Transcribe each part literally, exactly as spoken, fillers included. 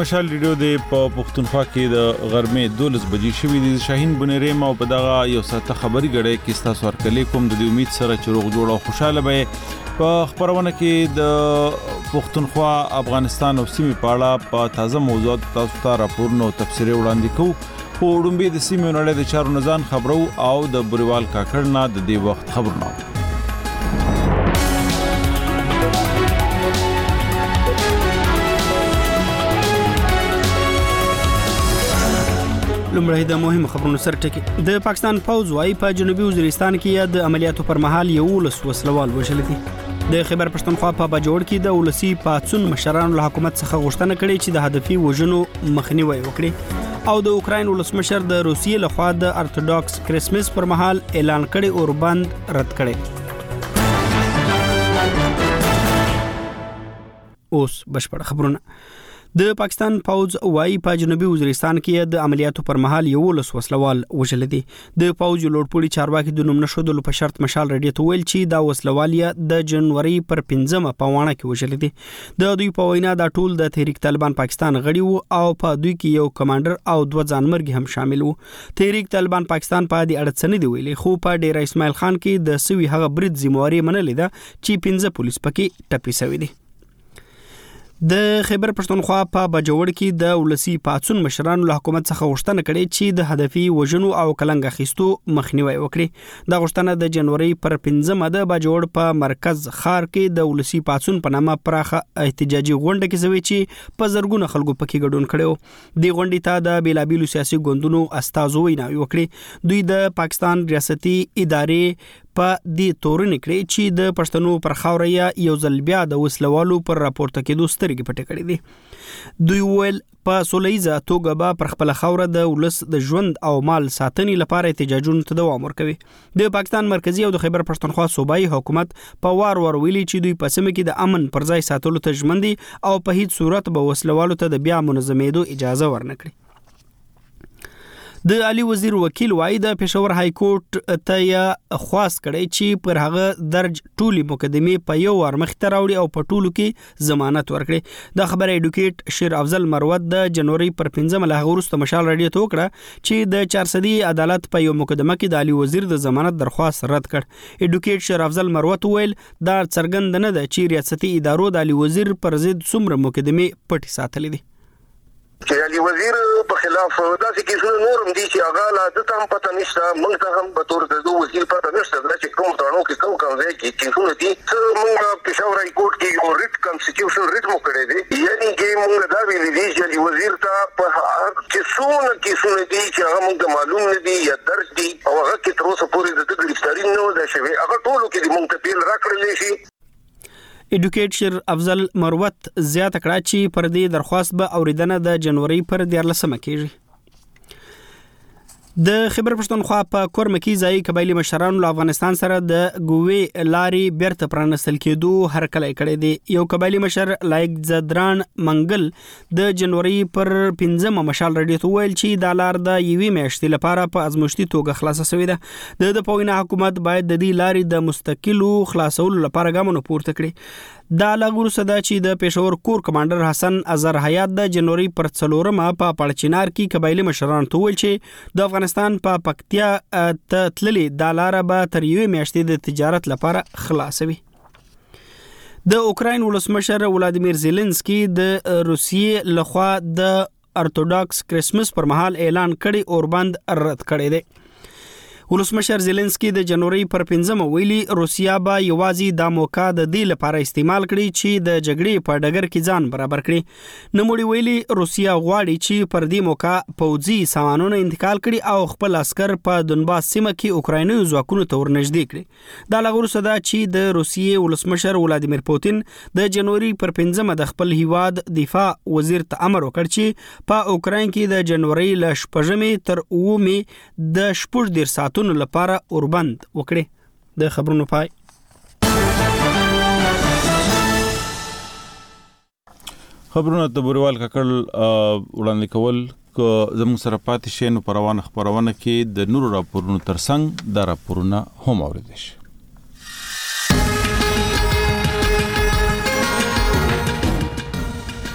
مشال ریډیو د پښتونخوا کې د غرمې دولس بجې شوې د شاهین بنریم او په دغه یو ساعته خبري غړې کې تاسو ورکلې کوم د امید سره چې روغ جوړ او خوشاله به په خبرونه کې د پښتونخوا افغانستان او سیمې په اړه په تازه موضوعات تاسو ته راپورونه او تفسیري وړاندې کوو په وړاندې د سیمې نړۍ د چارو نزان خبرو او د بریوال کاکړ نه د دې وخت خبرونه لومړی د مهمو خبرونو سره ټکی د پاکستان پوځ وايي په جنوبي وزیرستان کې د عملیاتو پر مهال یو لس وسلوال وژل دي د خیبر پښتونخوا په باجوړ کې د ولسی پاتسون مشرانو له حکومت څخه غوښتنه کړې چې د هدفي وژنو مخنیوي وکړي او د اوکراین ولسمشر د روسیې لخوا د ارتودوکس کریسمس پر مهال اعلان کړي اوربند رد کړي اوس بشپړ خبرونه د پاکستان پوځ وايي په جنوبي وزیرستان کې د عملیاتو پر مهال یو لس وسلوال وژل دي د پوځ لوړپوړي چارواکي د نوم نشودلو په شرط مشال رډیو ته ویل چې دا وسلوالیا د جنوري پر پنځمه په وانه کې وژل دي د دوی په وینا دا ټول د تحریک طالبان پاکستان غړي وو او په دوی کې یو کمانډر او دوه ځانمرګي هم شامل وو تحریک طالبان پاکستان په دې اړه څه نه دی ویلي خو په ډیر اسماعیل خان کې د سوي هغه برید ذمہواری منلې ده چې پنځه پولیس پکې ټپي شوی دي د خیبر پښتونخوا په باجوړ کې د ولسی پاتسون مشرانو له حکومت څخه غوښتنه کړې چې د هدفي وژنو او کلنګ اخیستو مخنیوي وکړي د غوښتنه د جنوري پر پنځمه د باجوړ په مرکز ښار کې د ولسی پاتسون په نامه پراخه احتجاجي غونډه کې زوي چې په زرګونه خلکو پکې ګډون کړو د غونډې ته د بیلابیلو سیاسي ګوندونو استازو ویناوي وکړي دوی د پاکستان ریاستي ادارې په دې تورن کړي چې د پښتنو پر خاوریا یو ځل بیا د وسلوالو پر راپورته کېدو سترګې پټې کړې دي دوی ویل په سولېزه توګه به پر خپل خوره د ولس د ژوند او مال ساتنې لپاره احتجاجونو ته دوام ورکوي د پاکستان مرکزی او د خیبر پښتونخوا صوبایي حکومت په وار وار ویلي چې دوی په سیمه کې د امن پر ځای ساتلو ته ژمن دي او په هیڅ صورت به وسلوالو ته د بیا منظمېدو اجازه ورنکړي د علي وزیر وکیل وايي د پېښور های کورټ ته خواست کړي چې پر هغه درج ټولي مقدمه په یو ور مخ ته راوړي او په ټولو کې ضمانت ورکړي د خبر ایډوکیټ شیر افضل مروت د جنوري پر پنځمه له وروسته مشال رډیو ته وکړه چې د چار سدي عدالت په یو مقدمه کې د علي وزیر د ضمانت درخواست رد کړ ایډوکیټ شیر افضل مروت ویل دا څرګند نه ده چې ریاستي ادارو د علي وزیر پر ضد څومره مقدمه پټي ساتلې دي چې علي وزیر په خلاف داسې کیسونه نورم دي چې هغه لا د تام پته نشته موږ ته هم په تور د وزیر پته نشته چې کوم تړاو کې کوم کوم ځای کې کیسونه دي موږ پېښور های کورټ کې یو ریټ کانسټیټیوشن ریټ مو کړی دی یعنی چې موږ دا ویلي دي چې علي وزیر ته په هر کیسونه کیسونه دي چې هغه موږ معلوم نه دي یا درج دي او هغه کې تر اوسه پورې د ګرفتاری نه ده شوی هغه ټولو کې موږ ته پیل راکړل شي ایډوکیټ شیر افضل مروت زیاته کړه چې پر دې درخواست به اوریدنه د جنوري پر دیارلسمه کېږي د خیبر پښتونخوا په کورمکی ځای قبایلی مشرانو له افغانستان سره د ګوې لاري بیرته پرانستل کېدو هر کله کړي دي یو قبایلی مشر لایک زدران منګل د جنوري پر پنځمه مشال رډیو ته ویل چې د لار د یوې میاشتې لپاره په ازموشتي توګه خلاصه شوې ده د پوینه حکومت باید د دې لاري د مستقلو خلاصولو لپاره ګامونه پورته کړي دا لګور صدا چې د پېښور کور کمانډر حسن اظهر حیات د جنوري پر څلورمه په پړچینار کې قبایلی مشران ته ویل چې د افغانستان په پکتیا ته تللې د لار به تر یوې میاشتې د تجارت لپاره خلاصوي د اوکراین ولسمشر ولادیمیر زيلنسکي د روسیې لخوا د ارتودوکس کریسمس پر مهال اعلان کړي اوربند رد کړي دي ولسمشر زيلنسکي د جنوري پر پنځمه ویلي روسیا به یوازې د موقع د دې لپاره استعمال کړي چې د جګړې په ډګر کې ځان برابر کړي نوموړي ویلي روسیا غواړي چې پر دې موقع پوځي سامانونه انتقال کړي او خپل عسكر په دونباس سیمه کې اوکرایني ځواکونو ته ورنږدې کړي دا لغور صدا چې د روسیې ولسمشر ولادیمیر پوتین د جنوري پر پنځمه د خپل هیواد دفاع وزیر ته امر وکړ چې په اوکراین کې د جنوري ل شپږمې تر اوومې د شپږ ډیر ساعت تونو لپاره اوربند وکړي د خبرونو پای خبرونه د بریوال کاکړ وړاندې کول که زموږ سره پاتې شي نو پروانه خبرونه کې د نورو راپورونو ترڅنګ د راپورونه هم اوریدل شي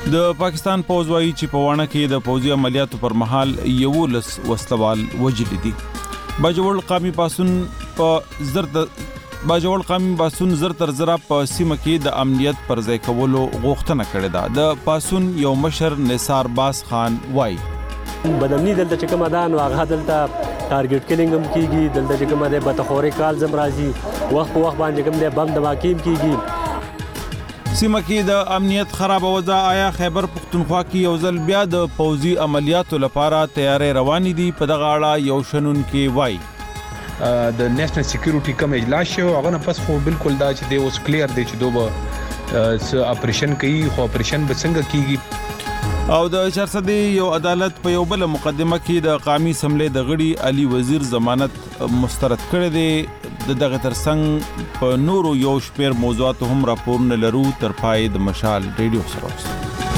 د پاکستان پوځ وايي چې په وانه کې د پوځي عملیاتو پر مهال یو لس وسلوال وجل دي. باجوړ قومي پاسون په زرد باجوړ قومي پاسون زر تر زرا په سیمه کې د امنیت پر ځای کولو غوښتنه کړې ده. د پاسون یو مشر نثار باز خان وايي بدمنی دلته چې کومه ده نو هغه دلته ټارګټ کلینګ هم کیږي، دلته چې کومه ده بتخوري کال زم راځي، وخت په وخت باندې کوم ده بم دماکیم کیږي. سیمه کې د امنیت خراب وضع آیا خیبر پختونخوا کې یو ځل بیا د پوځي عملیاتو لپاره تیارې روانې دي. په دغه اړه یو شنن کې وایي د نېشنل سکیورټي کوم اجلاس شو هغه نه پس خو بالکل دا چې د اوس کلیر دی چې دوه اپریشن کوي، خو اپریشن به څنګه کیږي. او د چارسدي یو عدالت په یو بل مقدمه کې د قومي سملې د غړي علي وزیر ضمانت مسترد کړی دی. د دغه ترڅنګ په نورو یو شپیر موضوعات هم راپورونه لرو. تر پای د مشال ریډیو سره اوسئ.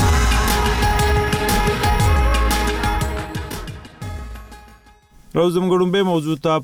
روزم ګړومبه موضوع ته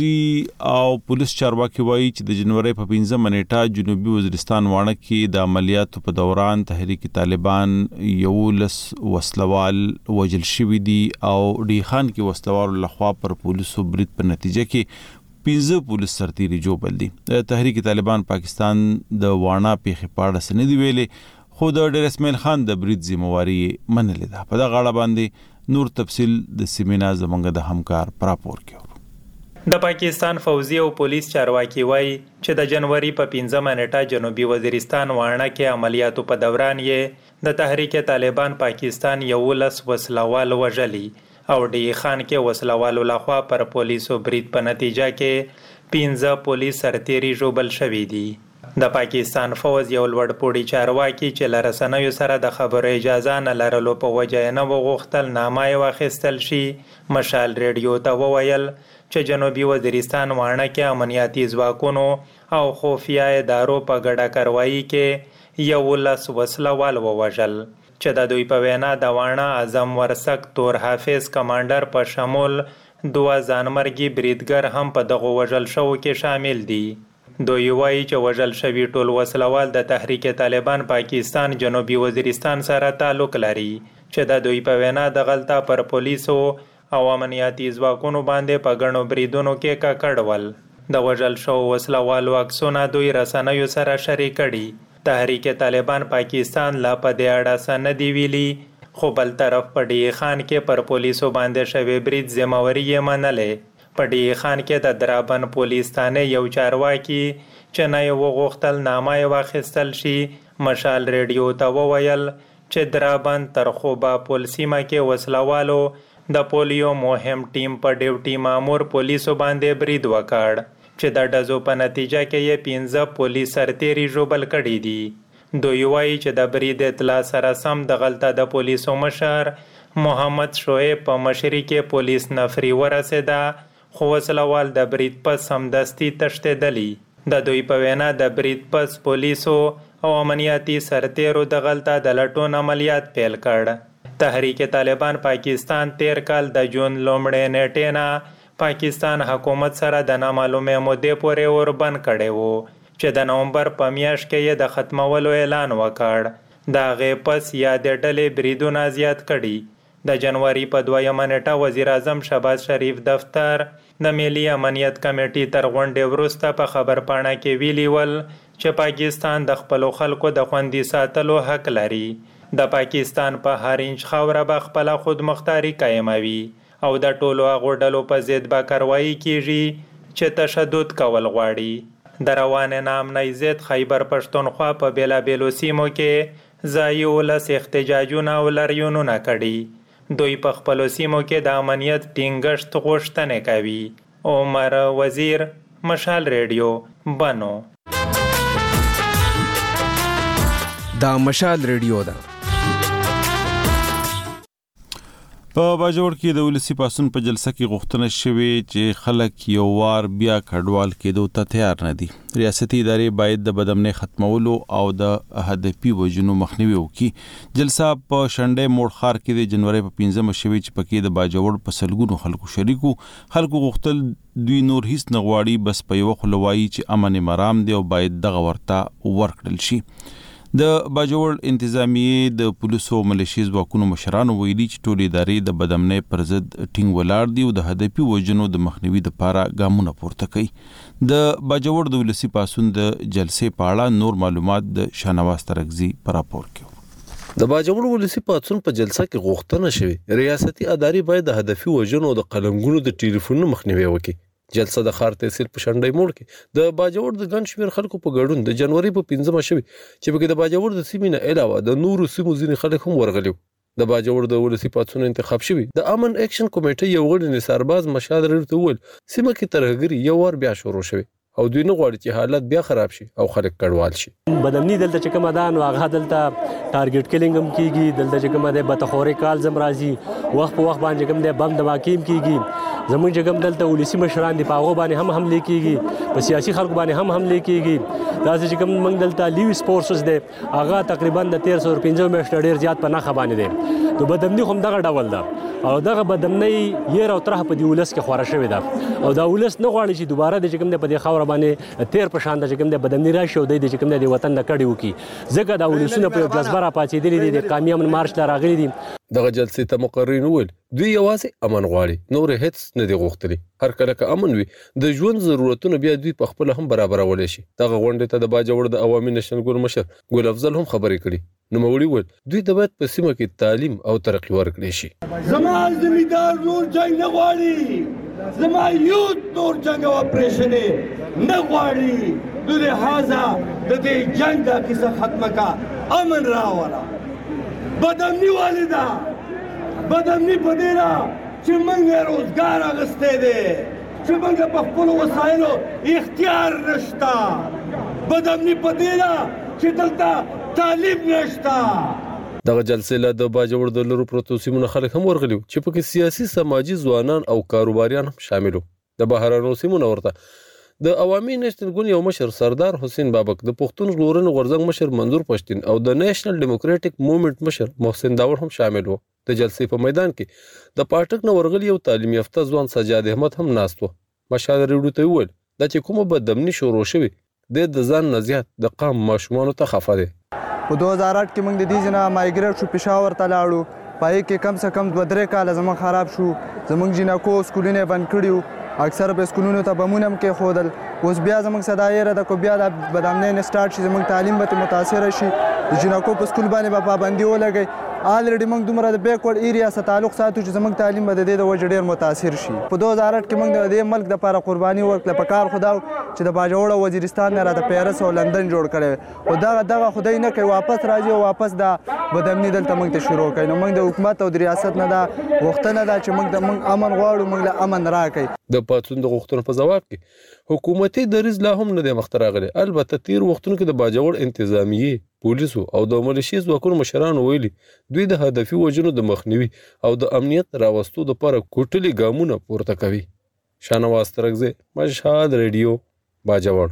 پوځي او پولیس چارواکي وایي چې د جنوري په پنځمه نیټه جنوبي وزیرستان وانه کې د عملیاتو په دوران تحریک طالبان یو لس وسلوال وجل شوی دي او ډی خان کې وسلوال لخوا پر پولیسو برید په نتیجه کې پنځه پولیس سرتیري جوړ دي. تحریک طالبان پاکستان د وانه پیښې پاړه سند ویلې، خو د ډیر اسماعیل خان د برید ذمہواری منلې ده. په دغه اړه باندې نور تفصیل د سیمینا زمونږ د همکار پراپور کې. د پاکستان فوزي او پولیس چارواکي وایي چې د جنوري په پنځمه نیټه جنوبي وزیرستان وانه کې عملیاتو په دوران یې د تحریک طالبان پاکستان یو لس وسلوال وژلي او ډی خان کې وسلوالو لخوا پر پولیسو برید په نتیجه کې پنځه پولیس سرتیري ژوبل شوي دي. د پاکستان فوز یو لوړ پوړی چارواکي چې لرسنوي سره د خبرو اجازه نه لرلو په وجه نه وغوښتل نامه واخیستل شي. مشال ریډیو ته وویل چې جنوبي وزیرستان وانه کې امنیتي ځواکونو او خفیه ادارو په ګډه کاروایی کې یو لس وسلوال ووژل چې د دوی په وینا د وانه اعظم ورسک تور حافظ کمانډر په شمول دوه ځانمرګي بریدګر هم په دغه وژل شو کې شامل دي. دوی وایي چې وژل شوي ټول وسلوال د تحریک طالبان پاکستان جنوبي وزیرستان سره تعلق لري چې د دوی په وینا د غلطه پر پولیسو او امنیتي ځواکونو باندې په ګڼو بریدونو کې ککړول. د وژل شو وسلوالو عکسونه دوی رسنیو سره شریک کړي. تحریک طالبان پاکستان لا په دې اړه څه نه دی ویلي، خو بل طرف په ډی خان کې پر پولیسو باندې شوی برید ذمہواری یې منلې. په ډی خان کې د درابن پولیس ثانه یو چارواکي چې نه یو غوښتل نامه واخیستل شي. مشال ریډیو ته وویل چې درابن تر خوبا پولیسیمه کې وسلوالو د پولیو مهم ټیم په ډیوټي مامور پولیسو باندې برید وکړ چې د ډزو په نتیجه کې یې پنځه پولیس سرتیري ژوبل کړي دي. دوی وایي چې د برید اطلاع سره سم د غلطه د پولیسو مشر محمد شعیب په مشري کې پولیس نفري ورسېده، خو وسلوال د برید پس سمدستي تښتېدلي. د دوی په وینا د برید پس پولیسو او امنیتي سرتیرو د غلطه د لټون عملیات پیل کړ. تحریک طالبان پاکستان تیر کال د جون لومړۍ نیټې نه پاکستان حکومت سره د نامعلومې مودې پورې اوربند کړی وو چې د نومبر په میاشت کې یې د ختمولو اعلان وکړ. د هغې پس یادې ډلې بریدونه زیات کړي. د جنوري په دویمه نیټه وزیر اعظم شهباز شریف دفتر د ملي امنیت کمیټې تر غونډې وروسته په خبرپاڼه کې ویلي ول چې پاکستان د خپلو خلکو د خوندي ساتلو حق لري. د پاکستان په هر انچ خاوره به خپله خودمختاري قایموي او د ټولو هغو ډلو په ضد به کاروایي کیږي چې تشدد کول غواړي. د روانې نامنۍ ضد خیبر پښتونخوا په بېلابېلو سیمو کې ځایي ولس احتجاجونه او لاریونونه کړي. دوی په خپلو سیمو کې د امنیت ټینګښت غوښتنې کوي. عمر وزیر، مشال ریډیو، بنو. دا مشال ریډیو ده. په باجوړ کې د ولسی پاسون په جلسه کې غوښتنه شوې چې خلک یو وار بیا کډوال کېدو ته تیار نه دي. ریاستي ادارې باید د بدامنۍ ختمولو او د هدفي وژنو مخنیوي وکړي. جلسه په شنډې موړ ښار کې د جنوري په پنځمه شوې چې پکې د باجوړ په سلګونو خلکو شریکو. خلکو غوښتل دوی نور هیڅ نه غواړي، بس په یو خلوایي چې امن مرام دی او باید دغه ورته ورکړل شي. د باجوړ انتظامیه د پولیسو ملیشي ځواکونو مشرانو ویلي چې ټول ادارې د بدامنۍ پر ضد ټینګ ولاړ دي او د هدفي وژنو د مخنیوي لپاره ګامونه پورته کوي. د باجوړ د ولسی پاسون د جلسې په اړه نور معلومات د شانواز ترغزي پر راپور کې. د باجوړ ولسی پاسون په جلسه کې غوښتنه شوې ریاستي ادارې باید د هدفي وژنو د قلمګونو د ټلیفون مخنیوي وکړي. جلسه د خار تحصیل په شنډای موړ کې د باجوړ د ګڼ شمېر خلکو په ګډون د جنوري په پنځمه شوې چې پکې د باجوړ د سیمې نه علاوه د نورو سیمو ځینې خلک هم ورغلي. د باجوړ د ولسی پاتون انتخاب شوی د امن اکشن کمیټې یو غړي نثارباز مشاد ورته ول سیمه کې ترهګری یو ور بیا شروع شوی او دوی نه غواړي چې حالت بیا خراب شي او خلک کډوال شي. بدامني دلته چې کومه ده نو هغه دلته ټارګټ کیلینګ هم کیږي، دلته چې کومه ده بتخوري کال زم راځي، وخت په وخت باندې کوم ده بم دماکیم کیږي. زمونږ چې کوم دلته ولسی مشران دي په هغه باندې هم حمله کیږي، په سیاسي خلکو باندې هم حمله کیږي. دا چې کوم موږ دلته لیویس فورسز دي هغه تقریبا د تیر سو پنځه میاشتې ډیر زیات په نخښه باندې دي. نو بدامني هم دغه ډول ده او دغه بدامني یې راو ترخه په دی ولس کې خورا شوی ده او دا ولس نه غواړي چې دوباره د کوم ده په دې خاور باندې تیر په شان د کوم ده بدامني راشي او د کوم ده د وطن د کډي وکي. ځکه دا ولسونه په جذبه را پاتېدلي دي، د قامی امن مارش لا راغلي دي. دغه جلسې ته مقررین ول دوی یوازې امن غواړي، نور هیڅ نه دی غوښتلي. هر کله که امن وي د ژوند ضرورتونه بیا دوی په خپل هم برابرولای شي. دغه غونډې ته د باجوړ د عوامي نشنل ګوند مشر ګل افضل هم خبرې کړي. نو مولوی ول دوی ته باید په سیمه کې تعلیم او ترقی ورکړي شي. زما زمیدار نور جنگ نه غواړي، زما یوت نور جنگ او اپریشن نه غواړي. د لہذا د دې جنگ د کیسه ختمه کا، امن راوړه. بدامني والدا بدامني پدیرا چې موږ روزګار اغسته دي، چې موږ په خپل وسایلو اختیار نشتا. بدامني پدیرا چې دلته تعلیم نشتا. دغه جلسې له د باجوړ د لرو پروتو سیمونو خلک هم ورغلي چې پکې سیاسي سماجی ځوانان او کاروباریان هم شامل وو. د بهرانو سیمونو ورته د عوامي نشنل ګوند یو مشر سردار حسین بابک، د پښتون ژغورنې غورځنګ مشر منظور پښتين او د نېشنل ډیموکراټک موومېنټ مشر محسن داور هم شامل وو. د جلسې په میدان کې د پاټک نو ورغلي یو تعلیم یافته ځوان سجاد احمد هم ناست وو. مشال ریډو ته وویل دا چې کومه بدامني شروع شوې د ځان نه زیات د قام ماشومانو ته خفه دي. په دوه هزار آټ کې موږ د دې ځنه مایګریټ شو پېښور ته لاړو، پای کې کم سے کم دوه درې کاله زموږ خراب شو، زموږ جنکو سکولونه بند کړیو، اکثر په سکولونو ته بمونه هم کې خودل. اوس بیا زموږ صدایر د کو بیا د بدامنۍ نه سٹارټ شي، زموږ تعلیم به متاثر شي، د جنکو په سکول باندې به پابندي ولګي. آلریډي موږ دومره د بیکورډ ایریا سره تعلق ساتو چې زموږ تعلیم به د دې د وجې ډېر متاثر شي. په دوه هزار آټ کې موږ د دې ملک دپاره قرباني ورکړه. په کار خو دا چې د باجوړ او وزیرستان نه راته پیرس او لندن جوړ کړی او دغه دغه خدای نه کوي واپس راځي او واپس دا بدامني دلته موږ ته شروع کوي. نو موږ د حکومت او د ریاست نه دا غوښتنه ده چې موږ د موږ امن غواړو، موږ له امن راکړي. د پاتون د غوښتنو په ځواب کې حکومتي دریځ لا هم نه دی مخته راغلی. البته تیر وختونو کې د باجوړ انتظامیه، پولیسو او د ملیشي ځواکونو مشرانو ویلي دوی د هدفي وژنو د مخنیوي او د امنیت راوستو لپاره کوټلي ګامونه پورته کوي. شانواز ترغزي، مشهد ریډیو، باجوړ.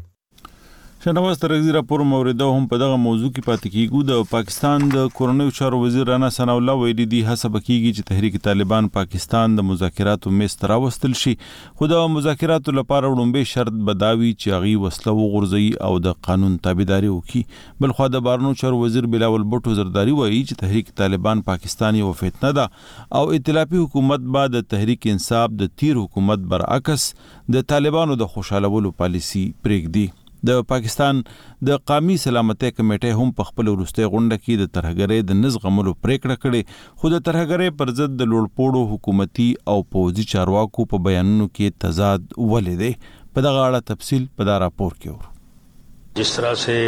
شنواز ترغزي راپور موریده هم په دغه موضوع کې پاتې کیږو. د پاکستان د کورنیو چارو وزیر رانا ثنا الله ویلي دي هڅه وکړي چې تحریک طالبان پاکستان د مذاکراتو میز ته راوستل شي، خو د مذاکراتو لپاره وړاندې شرط بداوي چې هغه وسله وغورځي او د قانون تابعداري وکړي. بل خو د بارنو چارو وزیر بلاول بټو زرداری وایي چې تحریک طالبان پاکستان یو فتنه ده او ائتلافي حکومت بعد د تحریک انصاف د تیر حکومت برعکس د طالبانو د خوشالولو پالیسی پرېږدي. د پاکستان د قومي سلامتۍ کمیټې هم په خپل وروستۍ غونډه کې د ترهګرۍ د نظغملو پریکړه کړې، خو د ترهګرۍ پر ضد د لوړپوړو حکومتي او پوځي چارواکو په بیانونو کې تضاد ولې دی. په دغه اړه تفصیل په دا راپور کې ورو. जिस तरह से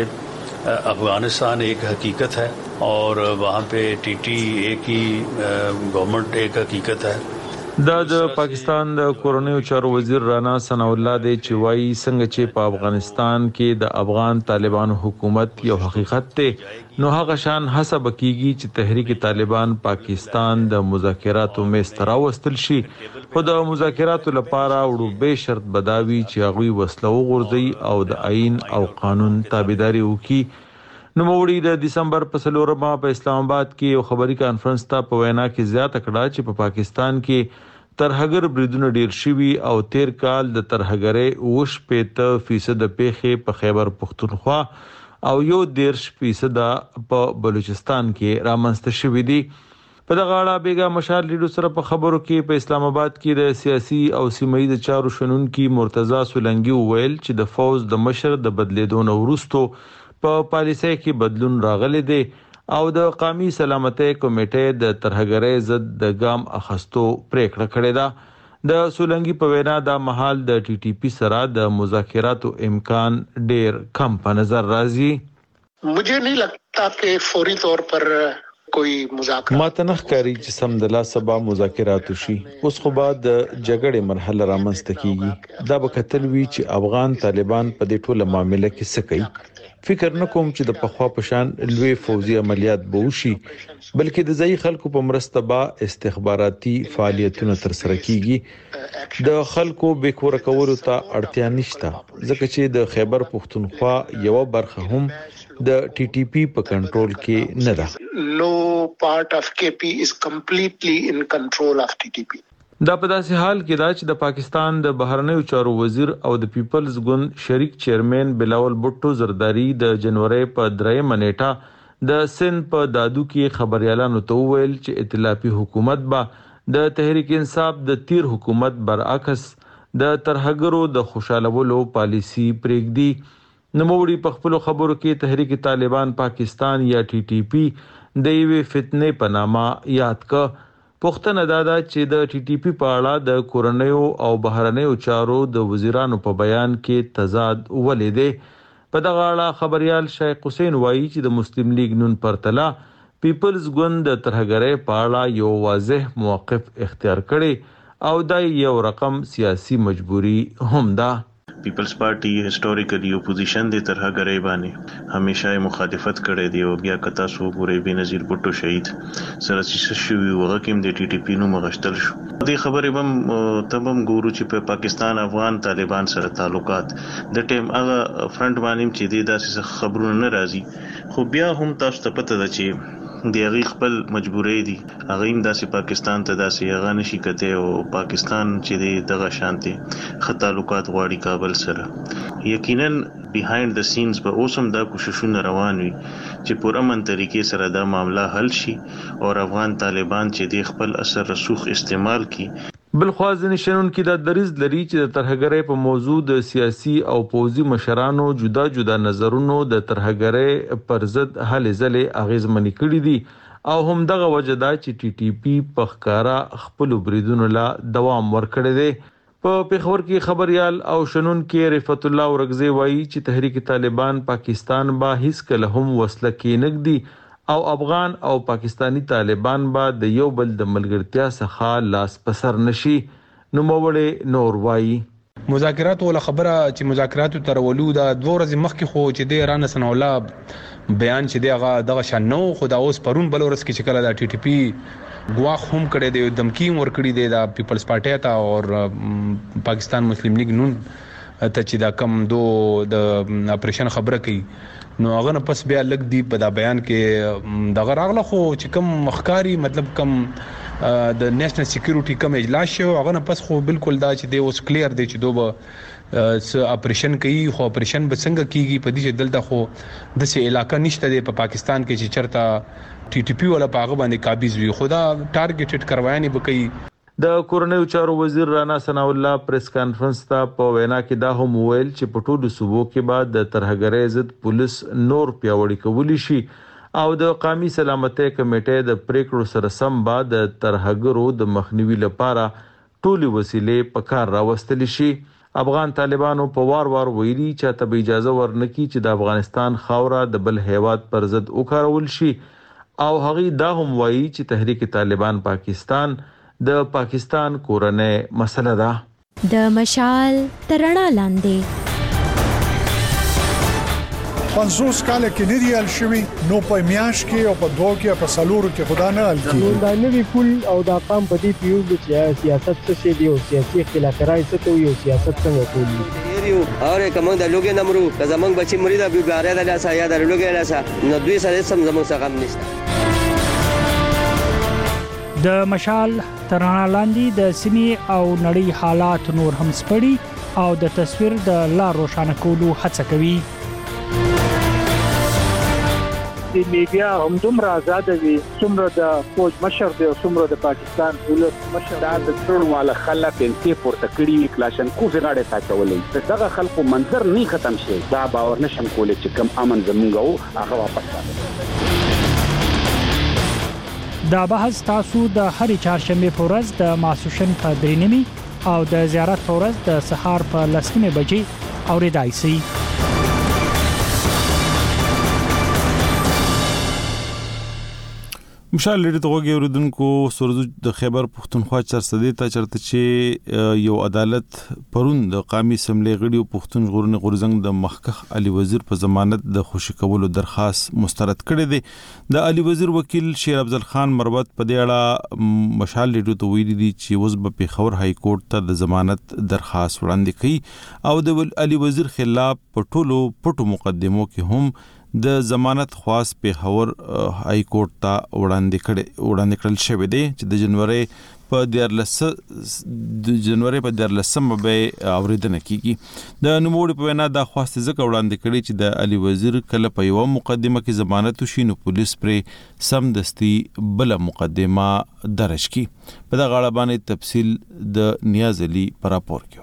अफगानिस्तान एक हकीकत है और वहाँ पे टी टी ए की गवर्नमेंट एक हकीकत है. دا د پاکستان د کورنیو چارو وزیر رانا ثنا الله دی چې وایي څنګه چې په افغانستان کې د افغان طالبانو حکومت یو حقیقت دی، نو هغه شان هڅه وکړي چې تحریک طالبان پاکستان د مذاکراتو میز ته راوستل شي، خو د مذاکراتو لپاره وړوبې شرط بداوي چې هغوی وسله وغورځي او د آئین او قانون تابعداري وکړي. نوموړي د دسمبر په څلورمه په اسلام آباد کې یو خبري کانفرنس ته په وینا کې زیاته کړه چې په پاکستان کې ترهګر بریدونه ډیر شوي او تیر کال د ترهګرۍ اووه شپېته فیصد پیښې په خیبر پښتونخوا او یو دیرش فیصد په بلوچستان کې رامنځته شوي دي. په دغه اړه بیګا مشال لیډو سره په خبرو کې په اسلام آباد کې د سیاسي او سیمه‌ییز چارو شنونکي مرتضی سولنګي وویل چې د فوز د مشر د بدلیدو نه وروسته په پالیسۍ کې بدلون راغلی دی او د قومي سلامتۍ کمیټې د ترهګرۍ ضد د ګام اخستو پریکړه کړې ده. د سولنګي په وینا دا مهال د ټي ټي پی سره د مذاکراتو امکان ډیر کم په نظر راځي. मुझे नहीं लगता कि फौरी तौर पर कोई مذاکرات ماته نه ښکاري چې سم د لا سبا مذاکرات وشي. اوس خو بعد د جګړې مرحله رامنځته کیږي. دا به کتل وی چې افغان طالبان په دې ټوله معاملې کې څه کوي. فکر نه کوم چې د پخوا پشان لوی فوزي عملیات به وشي، بلکې د ځای خلکو په مرسته به استخباراتي فعالیتونه تر سره کیږي. د خلکو بیکور کولو ته اړتیا نشته ځکه چې د خیبر پختونخوا یو برخه هم د ټي ټي پی په کنټرول کې نه ده. No part of K P is completely in control of T T P. دا په داسې حال کې دا چې د پاکستان د بهرنیو چارو وزیر او د پیپلز ګوند شریک چیرمن بلاول بوټو زرداری د جنوري په درېمه نیټه د سند په دادو کې خبريالانو ته وویل چې ائتلافي حکومت به د تحریک انصاف د تیر حکومت برعکس د ترهګرو د خوشالولو پالیسی پرېږدي. نوموړي په خپل خبرو کې تحریک طالبان پاکستان یا ټي ټي پی د یوې فتنې په نامه یاد کړ. پوښتنه دا ده چې د ټي ټي پی په اړه د کورنیو او بهرنیو چارو د وزیرانو په بیان کې تضاد ولې دی. په دغه اړه خبريال شیخ حسین وایي چې د مسلم لیگ نون پرتلا پیپلز ګوند د ترهګرۍ په اړه یو واضح موقف اختیار کړي او دا یو رقم سیاسي مجبوري هم ده. پیپلز پارټي هیستوریکلی اپوزیشن د ترهګرۍ باندې همیشه مخالفت کړې دی او بیا کتا سو ګورې بنظیر بوټو شهید سره چې شوی وغه کوم د ټي ټي پی نو مغشتل شو. د خبرې بم تبم ګورو چې په پاکستان افغان طالبان سره تعلقات د ټیم هغه فرنٹ باندې چې د داسې خبرونه نه راځي خو بیا هم تاسو ته پته ده چې د هغه خپل مجبورې دي هغه هم داسې پاکستان ته داسې هغه نشي کته او پاکستان چې دغه شانتي خط تعلقات غواړي کابل سره. یقینا بیهایند د سینز به اوسم دا کوششونه روان وي چې په امن طریقې سره دا معاملہ حل شي او افغان طالبان چې د خپل اثر رسوخ استعمال کړي. بلخوا ځینې شنونکي دا دریځ لري چې د ترهګرۍ په موضوع د سیاسي او پوځي مشرانو جدا جدا نظرونو د ترهګرۍ پر ضد هلې ځلې اغیزمنې کړي دي او هم دغه وجه دا چې ټي ټي پی په ښکارا خپل بریدونو لا دوام ورکړی دی. په پیښور کې خبريال او شنونکي رفعت الله ورغزي وایي چې تحریک طالبان پاکستان با هیڅ کله هم وسله کې نګدي او افغان او پاکستانی طالبان با د یو بل د ملګرتیا څخه لاس پسر نشي. نو موړې نور وایي مذاکرات ولا خبره چې مذاکرات تر ولو دا دوه ورځې مخکې خو چې د ایران سره ولا بیان چې دغه دغه شان نو خدا اوس پرون بل ورځ کې چې کله د ټي ټي پی غواخ هم کړي دی دمکی ور کړی دی د پیپلز پارټي ته او پاکستان مسلم لیگ نون ته چې دا کم دو د اپریشن خبره کوي نو هغه نه پس بیا لګ دی په دا بیان کې دغه راغله خو چې کم مخکاری مطلب کم د نېشنل سکیورټي کم اجلاس شو هغه نه پس خو بالکل دا چې دی اوس کلیر دی چې دوه س اپریشن کوي خو اپریشن به څنګه کیږي په دې چې دلته خو د سه علاقې نشته دی په پاکستان کې چې چرته ټي ټي پی ولا پاغه باندې قابض وي خدا ټارګټډ کروایانه بکې. د کورنیو چارو وزیر رانا ثنا الله پریس کانفرنس ته په وینا کې دا هم ویل چې په ټولو صوبو کې بعد د ترهګرۍ ضد پولیس نور پیاوړی کولی شي او د قومي سلامتۍ کمیټې د پریکړو سره سم بعد د ترهګرو د مخنیوي لپاره ټولي وسیلې په کار راوستل شي. افغان طالبانو په وار وار ویلي چې ته اجازه ورنکي چې د افغانستان خاوره د بل هیواد پر ضد وکارول شي او هغه دا هم وایي چې تحریک طالبان پاکستان د پاکستان کورنۍ مسله ده. د مشال ترڼا لاندې پنځوس کال کې نه دی ال شوی نو په میاش کې او په دوه کې په سلورو کې خدا نه ال کی دا نوی کول او دا قام په دې پیو چې سیاست څه شي دی او سیاسي اختلافات څه ته یو سیاست څنګه کوي یو اوره کوم د لوګي نمرو که زمنګ بچی مرید ابي باره د لاسه یا د لوګي لاسه نو دوی سره سم زمنګ څنګه هم نشته. د مشال ترڼا لاندې د سیمې او نړۍ حالات نور هم سپړي او د تصویر د لا روښانه کولو هڅه کوي. د میډیا هم دومره آزاد وي څومره د فوج مشر دی او څومره د پاکستان ولس مشر دا د ټول والا خلک انتي پورته کړی کلاشن کو غاړه تا چولې دغه خلکو منظر نه ختم شي دا باور نشم کولای چې کم امن زمونږ او هغه واپس راځي. دا بحث تاسو د هرې چهارشنبه په ورځ د ماسوشن په درې نیمې او د زیارت په ورځ د سهار په لس نیمې بجې اورېدای شئ. مشال لري ته وګورئ اوردونکو سرزو د خیبر پښتونخوا چرسدې ته چرته چې یو عدالت پرون د قومي اسمبلی غړي پښتون غورن غورزنګ د مخکخ علي وزیر په ضمانت د خوشی کولو درخواست مسترد کړی دی. د علي وزیر وکیل شیر افضل خان مروت په دې اړه مشال لري ته ویلي دي چې اوس په پیښور های کورټ ته د ضمانت درخواست وړاندې کړي او د علي وزیر خلاف په ټولو پټو مقدمو کې هم د ضمانت خواست پیښور های کورټ ته وړاندې کړي وړاندې کړل شوی دی چې د جنوري په دیارلس د جنوري په دیارلسمه به اوریدنه کیږي. د نوموړي په وینا د خواست ځکه وړاندې کړي چې د علي وزیر کله په یو مقدمه کې ضمانت وشي نو پولیس پرې سم دستي بل مقدمه درج کړي. په دغه اړه باندې تفصیل د نیاز علي پر راپور کې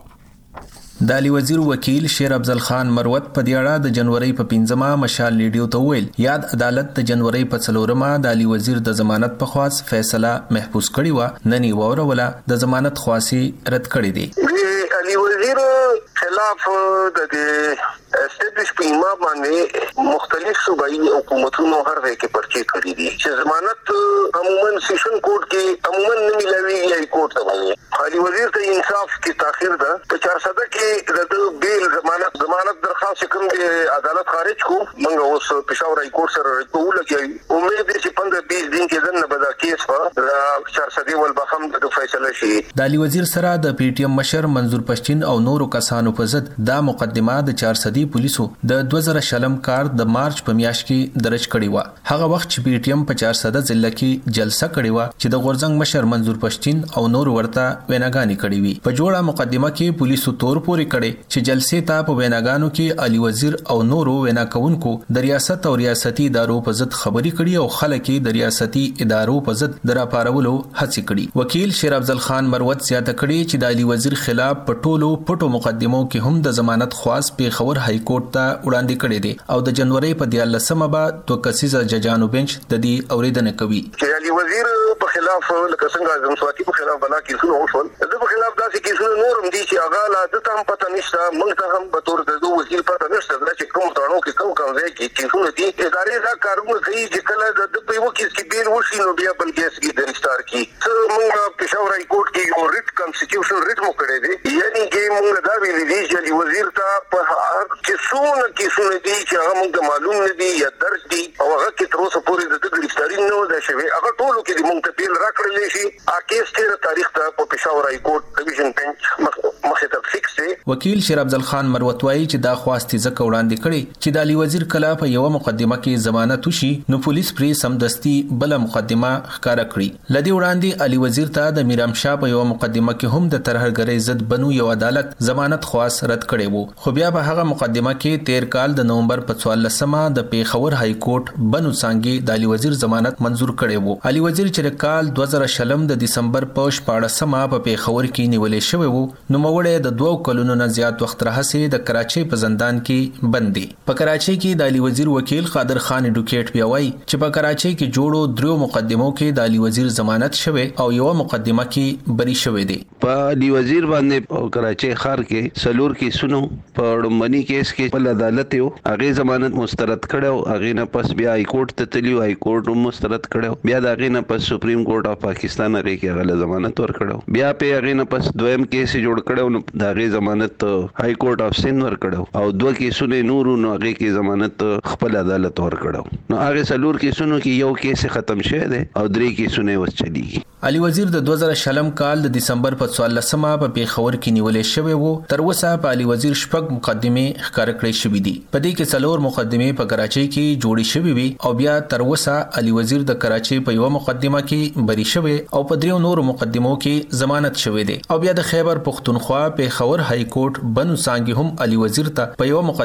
د علي وزیر وکیل شیر افضل خان مروت په دې اړه د جنوري په پنځمه مشال لیډیو ته ویل یاد عدالت د جنوري په څلورمه د علي وزیر د ضمانت په خواص فیصله محفوظ کړی و ننی وروله د ضمانت خواصي رد کړی دی. علي وزیر خلاف د اسټابلیش پیما باندې مختلف صوبایي حکومتونو هر ځای کې پرچې کړې دي چې ضمانت عموما سیشن کورټ کې عموما نه ملوي یا کورټ ته وایي. علي وزیر ته انصاف کې تاخير ده په چار سده کې د بیل ضمانت ضمانت درخواست کوم دی عدالت خارج کو موږ اوس پېښور های کورټ سره کوو لګي امید دي چې پندرہ بیس دن کې دنه به دا کیس په چار سده ول بخم د فیصله شي. د علي وزیر سره د پی ټی ایم مشر منظور پښتين او نورو کسانو په ضد دا مقدمه د چار سدي پولیسو د دوه زره شلم کال د مارچ په میاشت کې درج کړی و. هغه وخت چې پی ټی ایم په چار سده ضلع کې جلسه کړې و چې د غورزنګ مشر منظور پښتين او نورو ورته ویناګانی کړې وي. په جوړه مقدمه کې پولیسو تور پورې کړي چې جلسې ته په ویناګانو کې علي وزیر او نورو وینا کوونکو د ریاست او ریاستي ادارو په ضد خبري کړي او خلک د ریاستي ادارو په ضد دراپارولو هڅې کړي. وکیل شیر افضل خان مروت زیاته کړي چې د علي وزیر خلاف په ټولو پټو مقدمو کې هم د ضمانت خواص پیښور های کورټ ته وړاندې کړي دي او د جنوري په دیارلسمه به دوه کسیزه ججانو بنچ د دې اوریدنه کوي. چې علي وزیر په خلاف لکه څنګه اعظم سواتی په خلاف بنا کیسونه وشول د په خلاف داسې کیسونه نورم دي چې هغه لا د تام پته نشته موږ ته هم به تور د وکیل پته نشته چې کوم ترانو کې کوم کوم ځای کې کیسونه دي ادارې دا کارونه کوي چې کله د په یو کیس کې بیل وشي نو بیا بل کیس کې د ريستار کی څه موږ پېښور های کورټ کې یو ریټ کانسټیټیوشن ریټ مو کړی دی یعنی کې موږ دا ویلي دي چې علي وزیر ته په کیسونه کیسونه دي چې هغه موږ معلوم نه دي یا درج دي او هغه کې تر اوسه پورې د ګرفتاری نه ده شوی هغه ټولو کې موږ ته بیل راکړل شي ا کیس تیر تاریخ ته په پېښور های کورټ ډیویژن بنچ مخه ته فکس دی. وکیل شیر افضل خان مروت وايي چې دا خواستي ځکه وړاندې کړي چې د علي وزیر کله په یو مقدمه کې ضمانت وشي نو پولیس پرې سمدستي بل مقدمه ښکارا کړي. لدی وړاندې علي وزیر ته د میرام شاه په یو مقدمه کې هم د ترهګرۍ ضد بنو یو عدالت ضمانت خواست رد کړي وو خو بیا په هغه مقدمه کې تیر کال د نومبر په څوارلسمه د پیښور های کورټ بنو څنګه د علي وزیر ضمانت منزور کړي وو. علي وزیر چې کال دوه زره شلم د دسمبر په شپاړسمه په پیښور کې نیولې شوی وو نو موړې د دوه کلونو نه زیات وخت راهسي د کراچۍ په زندان کې بندي. په کراچۍ کې د علي وزیر وکیل قادر خان اډوکیټ بیا وایي چې په کراچۍ کې جوړو درو مقدمو کې د علي وزیر ضمانت شوی او یو مقدمه کې بری شوی دی. په علي وزیر باندې کراچۍ ښار کې سلور کې سونو په ړمنی کیس کې په عدالت یو هغه ضمانت مسترد کړو هغه نه پس بیا های کورټ ته تلیو های کورټ مسترد کړو بیا دغه نه پس سپریم کورټ اف پاکستان هغه کې هغه ضمانت ور کړو بیا په هغه نه پس دویم کیس جوړ کړو نو دغه ضمانت های کورټ اف سند ور کړو او دوه کیسونه نورو نو هغه کې ضمانت خپل عدالت ور کړو نو هغه سلور کیسونو کې یو کیس ختم شوه دی او درې کیسونه وس چلیږي. علي وزیر د دوه زره شلم کال د دسمبر په څوارلسمه په پیښور کې نیولې شوی وو. تر اوسه په علي وزیر شپږ مقدمه ښکار کړې شوې دي. په دې کې څلور مقدمه په کراچۍ کې جوړې شوې وي او بیا تر اوسه علي وزیر د کراچۍ په یو مقدمه کې بری شوی او په دریو نورو مقدمو کې ضمانت شوی دی او بیا د خیبر پښتونخوا پیښور های کورټ بنو څنګه هم علي وزیر ته په یو مقدمه کې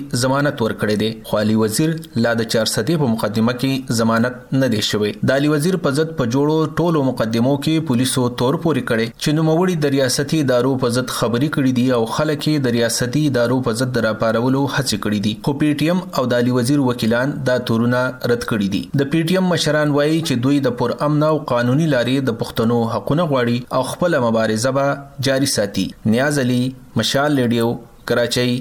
پورې ضمانت ورکړی دی. خو علي وزیر لا د چار سدې په مقدمه کې ضمانت نه دی شوی. د علي وزیر په ضد په جوړو ټولو مقدمو کې پولیسو تور پورې کړي چې نوموړي د ریاستي ادارو په ضد خبري کړي دي او خلک یې د ریاستي ادارو په ضد راپارولو هڅې کړي دي. خو پی ټی ایم او د علي وزیر وکیلان دا تورونه رد کړي دي. د پی ټی ایم مشران وایي چې دوی د پر امن او قانوني لارې د پښتنو حقونه غواړي او خپل مبارزه به جاري ساتي. نیاز علي، مشال ریډیو، کراچۍ.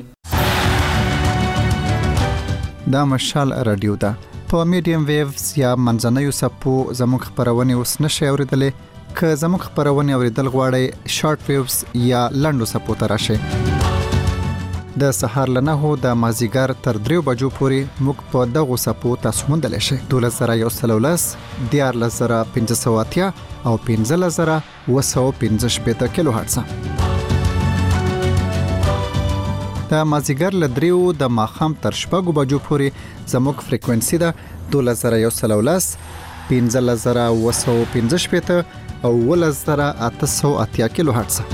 دا مشال رادیو ده. په میډیم ویوز یا منځنیو سپو زموږ خبرونه اوس نشي اوریدلې. که زموږ خبرونه اوریدل غواړئ شارټ ویوز یا لنډو سپو ته راشئ. د سهار له نهو د مازیګر تر دریو بجو پورې موږ په دغو سپو تاسو موندلی شئ. دولس زره یو سل او لس، دیارلس زره پنځه سوه اتیا او پنځلس زره اوه سوه پنځه شپېته کیلو هرټزه. د مازیګر له دریو د ماښام تر شپږو بجو پورې زموږ فریکوینسي ده دولس زره یو سل او لس، پنځلس زره اوه سوه پنځه شپېته او اوولس زره اته سوه اتیا کیلو هرټزه.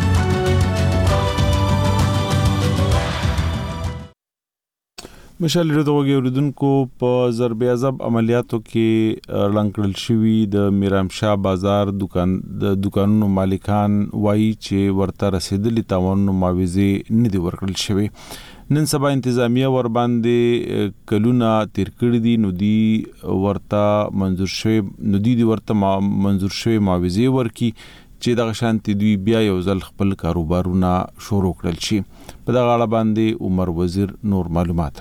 مشال ریډیو د وګړو اوریدونکو په ضرب عذاب عملیاتو کې لنکړل شوی د میرامشاه بازار دکان د دکانونو مالکان وایي چې ورته رسیدلي تاوانونو معاوضه نه دی ورکړل شوی. نن سبا انتظامیه ور باندې کلونه تیر کړی دي نو دی ورته منظور شوی نو دی ورته منظور شوی معاوضه ورکي چې دغه شانتي دوی بیا یو ځل خپل کاروبارونه شروع کړل شي. په دغه اړه باندې عمر وزیر نور معلومات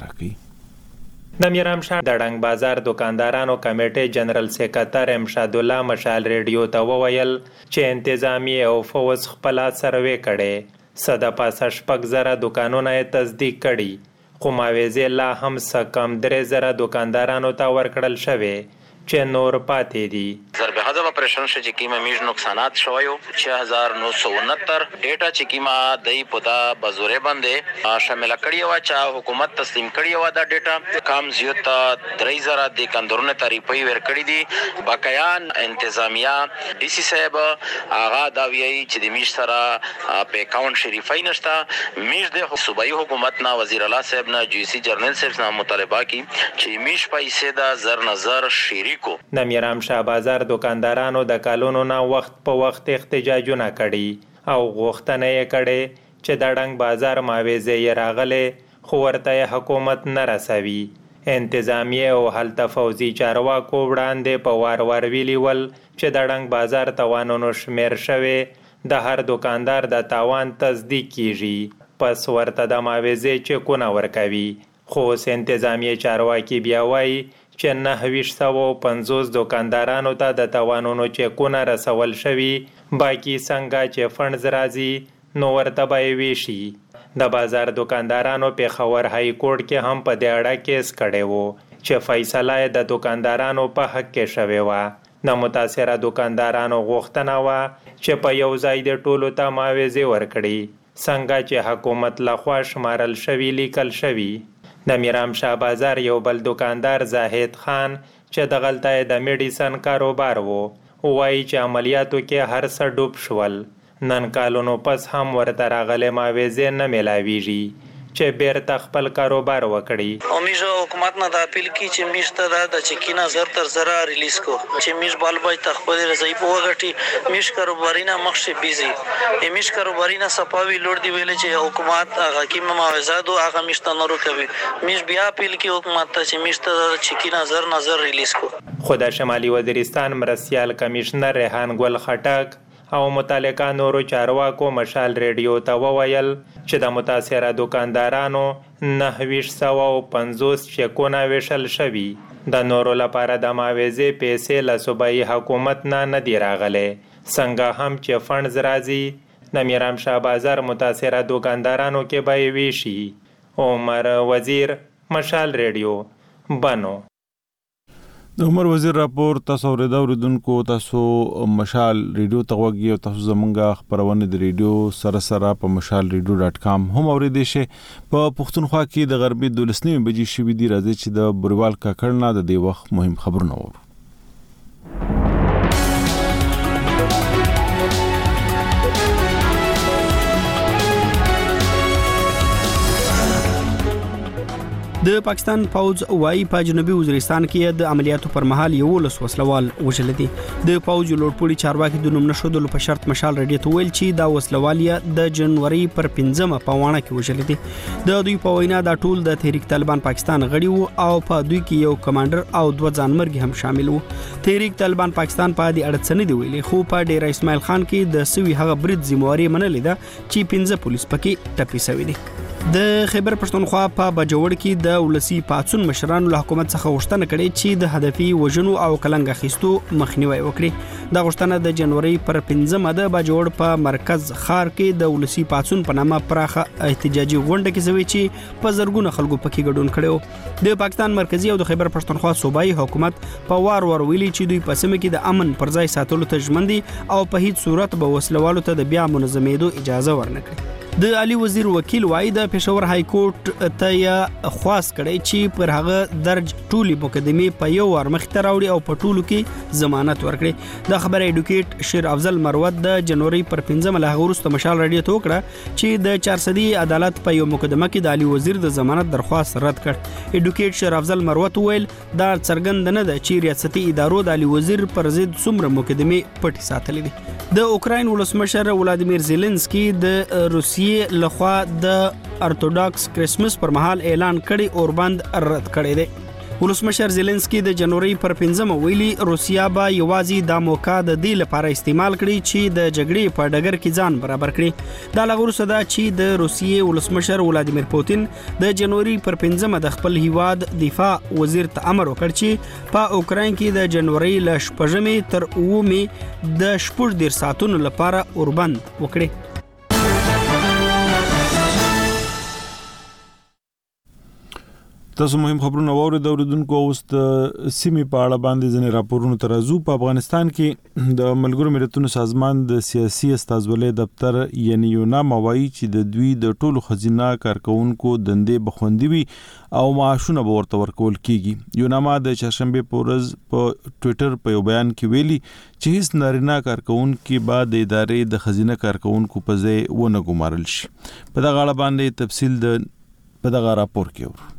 راکړي. د میرامشاه د ډنګ بازار دکاندارانو کمیټې جنرال سیکریټر امشاد الله مشال ریډیو ته وویل چې انتظامیه او فوز خپل سروې کړي. صد پاسه شپږ زره دکانونه تصدیق کړي خو معاوضه لا هم څه کم درې زره دکاندارانو ته ورکړل شوی چې نور پاتې دي. ضرب حذف اپریشن شې چې کیمه میج نقصانات شویو छह हज़ार नौ सौ उनहत्तर ډیټا چې کیمه دای پدا بزوره باندې شامل کړی و چې حکومت تسلیم کړی و دا ډیټا کام زیاته درې زره د کندرونه تعریفي ور کړی دي. باقیان انتظامیه ډي سي صاحب هغه دا ویي چې د میج سره په اکاونټ شریفای نشته. میج د صوبایي حکومت نه وزیر الله صاحب نه جی سی جرنل صاحب نه مطالبه کی چې میج پیسې دا زر نظر شری د میرامشاه بازار دکاندارانو د کالونو نه وخت په وخت احتجاجونه کړي او غوښتنه یې کړي چې د ډنګ بازار معاوضه یې راغله خو ورته حکومت نه رسوي. انتظامیه او هلته فوزي چارواکو وړاندې په وار وار ویلي ول چې د ډنګ بازار توانونو شمیر شوی د هر دکاندار د تاوان تصدیق کیږي پس ورته د معاوضه چکونه ورکوي. خو انتظامیه چارواکي بیا وایي چې نهه ویشت سوه او پنځوس دکاندارانو ته د تاوانونو چکونه رسول شوي باقي څنګه چې فنډز راځي نو ورته به یې ویشي. د بازار دکاندارانو پېښور های کورټ کې هم په دې اړه کیس کړی و چې فیصله یې د دکاندارانو په حق کې شوې وه. د متاثره دکاندارانو غوښتنه وه چې په یو ځای د ټولو ته معاوضې ورکړي څنګه چې حکومت لخوا شمارل شوي لیکل شوي. د میرامشاه بازار یو بل دکاندار زاهد خان چې د غلطه د میډیسن کاروبار وو وایي چې عملیاتو کې هر څه ډوب شول. نن کالونو پس هم ورته راغلي معاوضې نه میلاویږي چې بیرته خپل کاروبار وکړي. او میز حکومت نه د اپیل کی چې میز ته د چکینا زر تر زر ریلیز کو چې میز بال بای تخپل رضای په وګټي میز کاروبارینا مخشه بیزي میز کاروبارینا صفاوی لوړ دی ویل چې حکومت هغه کی معاوضه دو هغه میز ته نورو کوي. میز بیا اپیل کی حکومت ته چې میز ته د چکینا زر نظر ریلیز کو. خو د شمالي وزیرستان مرستيال کمشنر ریحان ګل خټک او متعلقه نورو چارواکو مشال ریډیو ته وویل چې د متاثره دکاندارانو نهه ویشت سوه او پنځوس چکونه ویشل شوي. د نورو لپاره د معاوضې پیسې له صوبایي حکومت نه نه دي راغلي څنګه هم چې فنډز راځي د میرامشاه بازار متاثره دکاندارانو کې به یې ویشي. عمر وزیر، مشال ریډیو، بنو. د عمر وزیر راپور تاسو اوریدو اوریدونکو تاسو مشال ریډیو ته وګورئ او تاسو زمونږه خبرونه د ریډیو سره سره په مشال ریډیو ډاټ کام هم اوریدئ شئ. په پښتونخوا کې د غربي دولسنیمې بجې شوې دي. راځي چې د بوریوال کاکړ نه د دې وخت مهم خبرونه وورو. د پاکستان پوځ وايي په جنوبي وزیرستان کې د عملیاتو پر مهال یو لس وسلوال وژل دي. د پوځ لوړپوړي چارواکي د نوم نشودلو په شرط مشال رادیو ته ویل چې دا وسلوالیا د جنوري پر پنځمه په وانه کې وژل دي. د دوی په وینا دا ټول د تحریک طالبان پاکستان غړي وو او په دوی کې یو کمانډر او دوه ځانمرګي هم شامل وو. تحریک طالبان پاکستان په دې اړه څه نه دی ویلي، خو په ډیر اسماعیل خان کې د سوي هغه برید ذمہواری منلې ده چې پنځه پولیس پکې ټپي شوی دي. د خیبر پښتونخوا په بجوړ کې د ولسی پاتون مشرانو له حکومت څخه غوښتنه کړې چې د هدفي وژنو او کلنګ اخیستو مخنیوي وکړي. دا غوښتنه د جنوري پر پنځمه د بجوړ په مرکز ښار کې د ولسی پاتون په نامه پراخه احتجاجي غونډه کې شوی چې په زرګونه خلکو پکې ګډون کړي. د پاکستان مرکزی او د خیبر پښتونخوا صوبایي حکومت په وار وار ویلي چې دوی په سیمه کې د امن پر ځای ساتلو ته ژمن دي او په هیڅ صورت به وسلوالو ته د بیا منظمېدو اجازه ورنکړي. د علي وزیر وکیل وایي د پېښور های کورټ ته خواست کړی چې پر هغه درج ټولي مقدمې په یو ور مخ ته راوړي او په ټولو کې ضمانت ورکړي. دا خبره ایډوکیټ شیر افضل مروت د جنوري پر پنځمه له وروسته مشال رادیو ته وکړه چې د چار سدي عدالت په یو مقدمه کې د علي وزیر د ضمانت درخواست رد کړ. ایډوکیټ شیر افضل مروت ویل دا څرګند نه ده چې ریاستي ادارو د علي وزیر پر ضد څومره مقدمې پټې ساتلې دي. د اوکراین ولسمشر ولادیمیر زيلنسکي د روسیې لخوا د ارتودوکس کرسمس پر مهال اعلان کړي اور بند رد کړي دي. ولسمشر زيلنسکي د جنوري پر پنځمه ویلي روسیا به یوازې د موقع د دې لپاره استعمال کړي چې د جګړې په ډګر کې ځان برابر کړي. دا لغور صدا چې د روسیې ولسمشر ولادیمیر پوتین د جنوري پر پنځمه د خپل هیواد دفاع وزیر ته امر وکړ چې په اوکراین کې د جنوري ل شپږمې تر اوومې د شپږ ډیر ساعتونو لپاره اور بند وکړي. تاسو مهم خبرونه ووري د اوریدونکو اوس د سیمې په اړه باندې ځنې راپورونه ترازو. په افغانستان کې د ملګرو ملتونو سازمان د سیاسي استازولۍ دفتر یعنی یونام وایي چې د دوی د ټولو خزینه کارکونکو دندې بخوندي وي او معاشونه به ورته ورکول کیږي. یونام د چهارشنبه په ورځ په ټوئیټر په یو بیان کې ویلي چې هیڅ نارینه کارکونکو به د ادارې د خزینه کارکونکو په ځای ونه ګمارل شي. په دغه اړه باندې تفصیل د په دغه راپور کې ورو.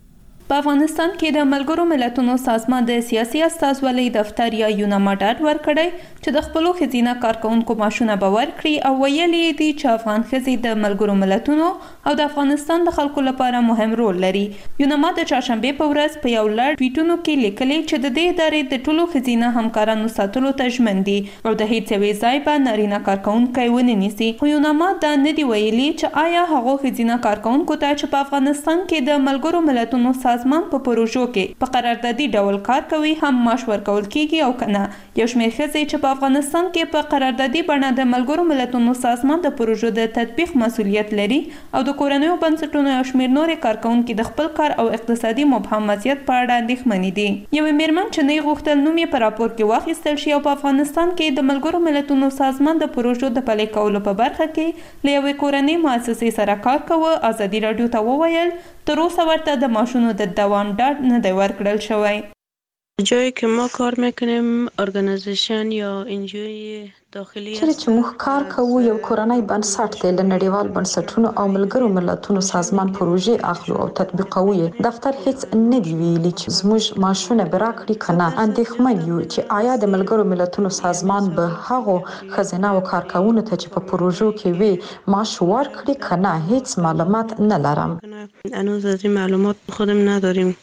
په افغانستان کې د ملګرو ملتونو سازمان د سیاسي استازولۍ دفتر یا یونام ډاډ ورکړی چې د خپلو ښځینه کارکونکو معاشونه به ورکړي او ویلي دي چې افغان ښځې د ملګرو ملتونو او د افغانستان د خلکو لپاره مهم رول لري. یونام د چهارشنبې په ورځ په یو لړ ټویټونو کې لیکلي چې د دې ادارې د ټولو ښځینه همکارانو ساتلو ته ژمن دي او د هیڅ یوې ځای به نارینه کارکونکی ونه نیسي. خو یونام دا نه دي ویلي چې آیا هغو ښځینه کارکونکو ته چې په افغانستان کې د ملګرو ملتونو سازمان په پروژو کې په قراردادي ډول کار کوي هم معاش ورکول کیږي او کنه. یو شمېر ښځې چې په افغانستان کې په قراردادي بڼه د ملګرو ملتونو سازمان د پروژو د تطبیق مسؤلیت لري او د کورنیو بنسټونو یو شمېر نورې کارکونکي د خپل کار او اقتصادي مبهم وضعیت په اړه اندېښمنې دي. یوې میرمن چې نه غوښتل نوم یې په راپور کې واخیستل شي او په افغانستان کې د ملګرو ملتونو سازمان د پروژو د پلي کولو په برخه کې له یوې کورنۍ مؤسسې سره کار کوي، ازادي راډیو ته وویل تر اوسه ورته د معاشونو د دوام ډاډ نه دی ورکړل شوی. جایی که ما کار میکنیم ارگانیزیشن یا انجوی داخلی چیرې چې موږ کار کوو یو کورنۍ بنسټ دی له نړیوال بنسټونو او ملګرو ملتونو سازمان پروژې اخلو او تطبیقوو یې. دفتر هیڅ نه دی ویلي چې زموږ معاشونه به راکړي که نه. اندېښمن یو چې آیا د ملګرو ملتونو سازمان به هغو ښځینه او کارکوونکو ته چې په پروژو کې وي معاش ورکړي که نه. هیڅ معلومات نه لرم. هنوز از این معلومات خودم نداریم.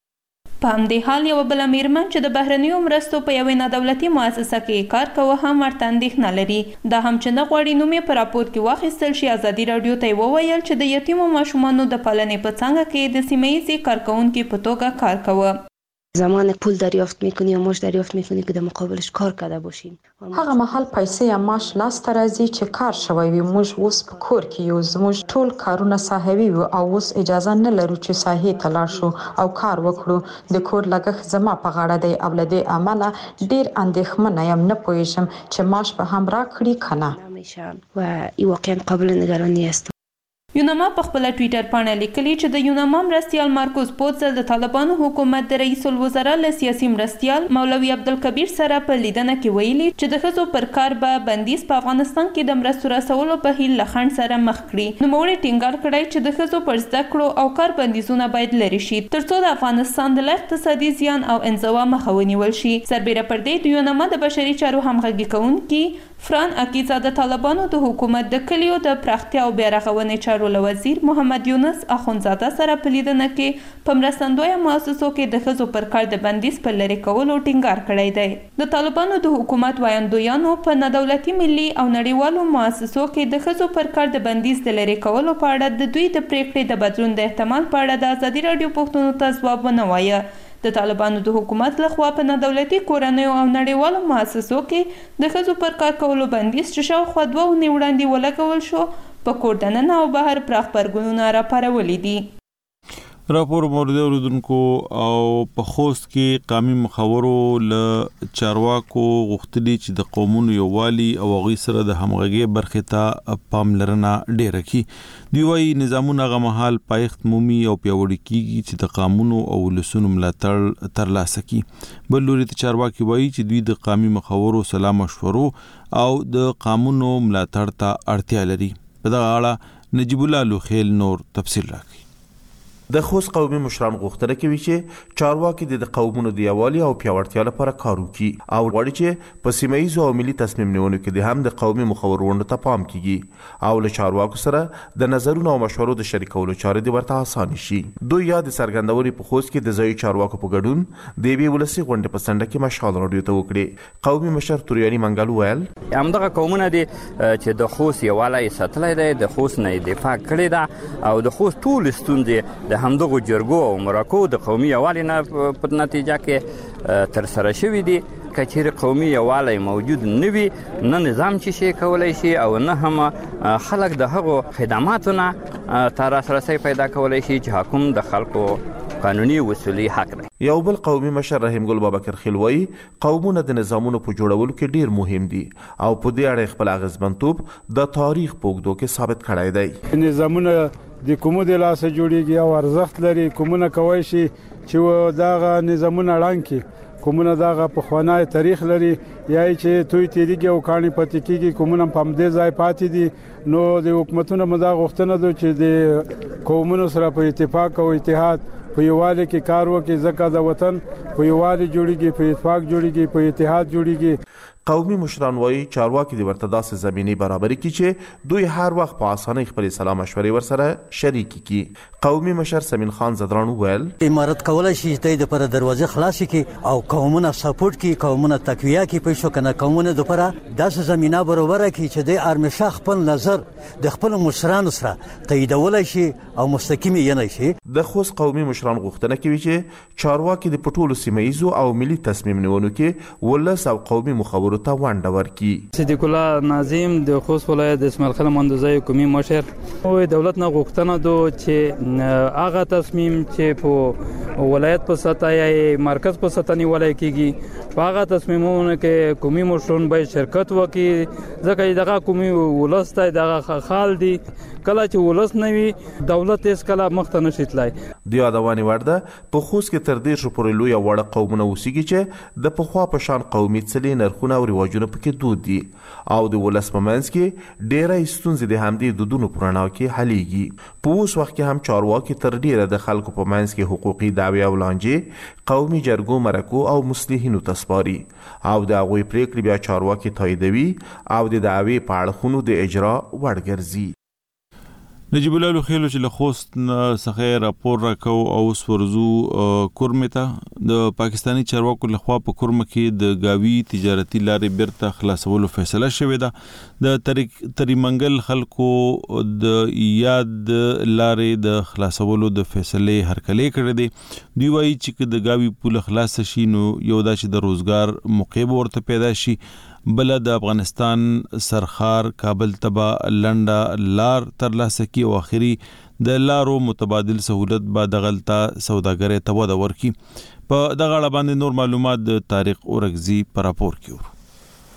په همدې حال یوه بله میرمن چې د بهرنیو مرستو په یوې نادولتي مؤسسه کې کار کوي هم ورته اندېښنه لري. دا هم چې نه غواړي نوم یې په راپور کې واخیستل شي. ازادي راډیو ته یې وویل چې د یتیمو ماشومانو د پالنې په څانګه کې د سیمه ییزې کارکوونکي په توګه کار کوي. زمان پول دریافت میکنی یا معاش دریافت میکنی که در مقابلش کار کرده باشین. هغه مهال پیسې یا معاش لاس ته راځي چې کار شوی وي. موږ اوس په کور کې یو، زموږ ټول کارونه ساحوي وو او اوس اجازه نه لرو چې ساحې ته لاړ شو او کار وکړو. د کور لګښت زما په غاړه دی او له دې امله ډیر اندېښمنه یم. نه پوهیږم چې معاش به هم راکړي که نه. و این واقعا قابل نگرانی است. یوناما په خپل ټوئیټر باندې لیکلي چې د یوناما مرستیال مارکوس پوتزل د طالبانو حکومت د رئیس الوزرا له سیاسي مرستیال مولوي عبدالکبیر سره په لیدنه کې ویلي چې د ښځو پر کار به بندیز په افغانستان کې د مرستو رسولو په هیله له خنډ سره مخ کړي. نوموړي ټینګار کړی چې د ښځو پر زده کړو او کار بندیزونه باید لرې شي ترڅو د افغانستان د اقتصادي زیان او انزوا مخه ونیول شي. سربیره پر دې د یوناما د بشري چارو همغږي کوونکي فران عقیزه د طالبانو د حکومت د کلیو د پراختیا او بیارغونې چارو له وزیر محمد یونس اخونزاده سره په لیدنه کې په مرستندویه مؤسسو کې د ښځو پر کار د بندیز په لرې کولو ټینګار کړی دی. د طالبانو د حکومت وایندویانو په نادولتي ملي او نړیوالو مؤسسو کې د ښځو پر کار د بندیز د لرې کولو په اړه د دوی د پریکړې د بدلون د احتمال په اړه د ازادي راډیو پوښتنو ته ځواب ونه وایه. د طالبانو د حکومت لخوا په نادولتي کورنیو او نړیوالو مؤسسو کې د ښځو پر کار کولو بندیز چې شاوخوا دوه اونۍ وړاندې ولګول شو په کور دننه او بهر پراخ غبرګونونه راپارولي دي. راپور مورد اوریدونکو او په خوست کې قومي مخاورو له چارواکو غوښتلي چې د قومونو یووالي او هغوی سره د همغږۍ برخې ته پاملرنه ډیره کړي. دوی وايي نظامونه هغه مهال پایښت مومي او پیاوړي کیږي چې د قانونو او ولسونو ملاتړ ترلاسه کړي. بل لوري ته چارواکي وايي چې دوی د قومي مخاورو سلا مشورو او د قانونو ملاتړ ته اړتیا لري. په دغه اړه نجیب الله لوخیل نور تفصیل راکړي. د خوست قومي مشران غوښتنه کوي چې چارواکي د قومونو د یووالي او پیاوړتیا لپاره کار وکړي او غواړي چې په سیمه ییزو او ملي تصمیم نیونو کې د هم د قومي مخورونو ته پام کیږي او له چارواکو سره د نظرونو او مشورو د شریکولو چارې د ورته اسانه شي. دوی یا د سرګندوري په خوست کې د ځای چارواکو په ګډون د یوې ولسي غونډې په سنډه کې مشال راډیو ته وکړي. قومي مشر توریانی منګل ویل همدغه قومونه دي چې د خوست یووالی ساتلای دی، د خوست نه دفاع کړی ده او د خوست ټول ستونزې د همدغه جرګو او مرکو د قومي یووالي نه په نتیجه کې تر سره شوي دي. که چیرې قومي یووالی موجود نه وي نه نظام چې شي کولی شي او نه هم خلک د هغو خدماتو نه ته لاسرسی پیدا کولی شي چې حکوم د خلکو قانوني وصولي حق دی. یو بل قومي مشر رحیم ګل بابکر خیل وایي قومونه د نظامونو په جوړولو کې ډیر مهم دي او په دې اړه خپل اغیزمنتوب د تاریخ په اوږدو کې ثابت کړی دی. نظامونه د کومو د لاسه جوړیږي او ارزښت لري، کومونه کوي شي چې دغه نظامونه ړنګ کړي، کومونه دغه پخوانی تاریخ لري یا چې توی تیریږي او کاڼي پاتې کیږي، کومونه په همدې ځای پاتې دي. نو د حکومتونو مدا غوښتنه ده چې د قومونو سره په اتفاق او اتحاد په یووالي کې کار وکړي ځکه د وطن په یووالي جوړیږي، په اتفاق جوړیږي، په اتحاد جوړیږي. قومي مشران وایي چارواکي د ورته داسې زمینې برابري کړي چې دوی هر وخت په اسانۍ خپل سلا مشورې ورسره شریک کړي. قومي مشر سمین خان زدران وویل امارت کولای شي چې د پر دروازه خلاص کړي او قومونه سپورټ کړي، قومونه تقویه کړي، په شو کنه قومونه د پر داسې زمينه برابر کړي چې د ارمشه خپل نظر د خپل مشرانو سره تاییدولای شي او مستقیم یې نه شي. د خوست قومي مشران غوښتنه کوي چې چارواکي د پټولو سیمه ییزو او ملي تصمیم نیونو کې ولس او قومي مخاورو ته ونډه ورکړي. صدیق الله ناظم د خوست ولایت د اسماعیل خان مندوزای حکومي مشر او دولت نه غوښتنه ده چې هغه تصمیم چې په ولایت په سطح یا مرکز په سطح نیولای کیږي په هغه تصمیمونو کې قومي مشران باید شرکت وکړي ځکه دغه قومي ولس ته دغه خال دي. کله چې ولس نه وي دولت هیڅ کله مخ ته نشي تلای. د یادوانې وړ ده په خوست کې تر دېرشو پورې لوی وړ قومونه اوسېږي چې د پخوا په شان قومي څلې نرخونه او رواجونه پکې دود دي او د ولس په منځ کې ډېری ستونزې د همدې دودونو په رڼا کې حلیږي. په اوس وخت کې هم چارواکي تر ډېره د خلکو په منځ کې حقوقي دعوې او لانجې قومي جرګو مرکو او مصلحینو ته سپاري او د هغوی پریکړې بیا چارواکي تاییدوي او د دعوې په اړخونو د اجرا وړ ګرځي. نجیب الله لوخیل چې له خوست څخه راپور راکو او اوس ورزو کورمه ته د پاکستانی چارواکو لخوا په کورمه کې د گاوی تجارتي لارې بیرته خلاصولو فیصله شوې ده. د تریمنګل خلکو د یاد لارې د خلاصولو د فیصله هرکلې کړې دي. دوی وایي چې د گاوی پول خلاص شي نو یو دا چې د روزګار موقع ورته پیدا شي، بل د افغانستان سرخار کابل تبا لنډه لار ترلاسه کی او اخري د لارو متبادل سہولت با دغلطه سوداګرۍ ته وده ورکي. په دغه اړه باندې نور معلومات د طارق اورغزي پر راپور کیو.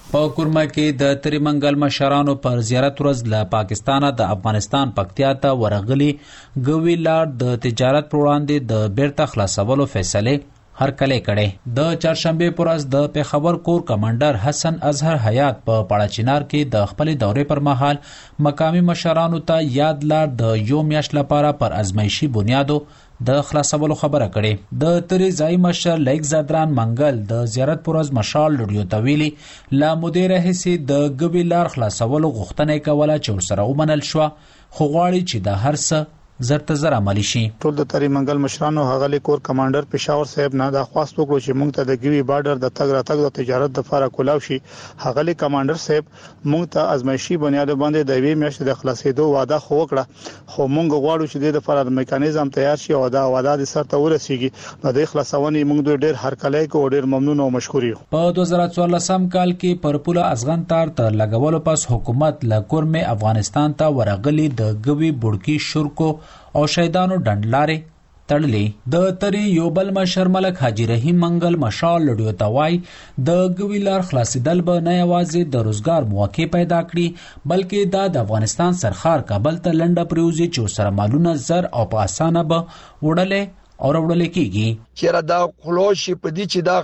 په کورما کې د تریمنګل مشرانو پر زیارت ورځ له پاکستانه د افغانستان پکتیا ته ورغلي ګوي لار د تجارت پر وړاندې د بیرته خلاصولو فیصله هرکله کړي. د چهارشنبه پر ورځ د پیښور کور کمانډر حسن اظهر حیات په پاړاچینار کې د خپل دورې پر مهال مقامی مشرانو ته یاد لار د یو میاشت لپاره پر ازمایشي بنیادو د خلاصولو خبره کړي. د تری ځای مشر لیک زادران منګل د زیارت پر ورځ مشال لډیو تویلی لا مدیر هسي د ګوي لار خلاصولو غوښتنه کوله چې سره ومنل شو، خو غواړي چې د هر څه زرته زر عملی شي. ټول د تری منګل مشرانو هغه کور کمانډر پېښور صاحب نه د خواست وکړو چې موږ ته د ګوي بارډر د تګ راتګ د تجارت د لپاره کولاو شي. هغه کمانډر صاحب موږ ته ازمایشي بنیاد باندې د وی میاشتې د خلاصېدو وعده خو وکړه، خو موږ غواړو چې د لپاره د میکانیزم تیار شي او دا وعده د سر ته ورسیږي. نو د خلاصونې موږ ډېر هرکلی کو ډېر ممنون او مشکور یو. په دوه زره څوارلسم کال کې پر پوله ازغن تار تر لګولو پس حکومت له کورمه افغانستان ته ورغلي د ګوي بډکی شورکو او شهیدانو ډنډلارې تړلې. د تری یو بل مشر ملک حاجی رحیم منګل مشال لډیو توای د ګوي لار خلاصیدل به نه یوازې د روزګار مواقع پیدا کړي بلکې دا د افغانستان سرخار کابل ته لنډه پریوزي چې سره مالونه زر او په اسانه به وړلې او وړلې کیږي. چیرې دا خلوشي په دې چې دا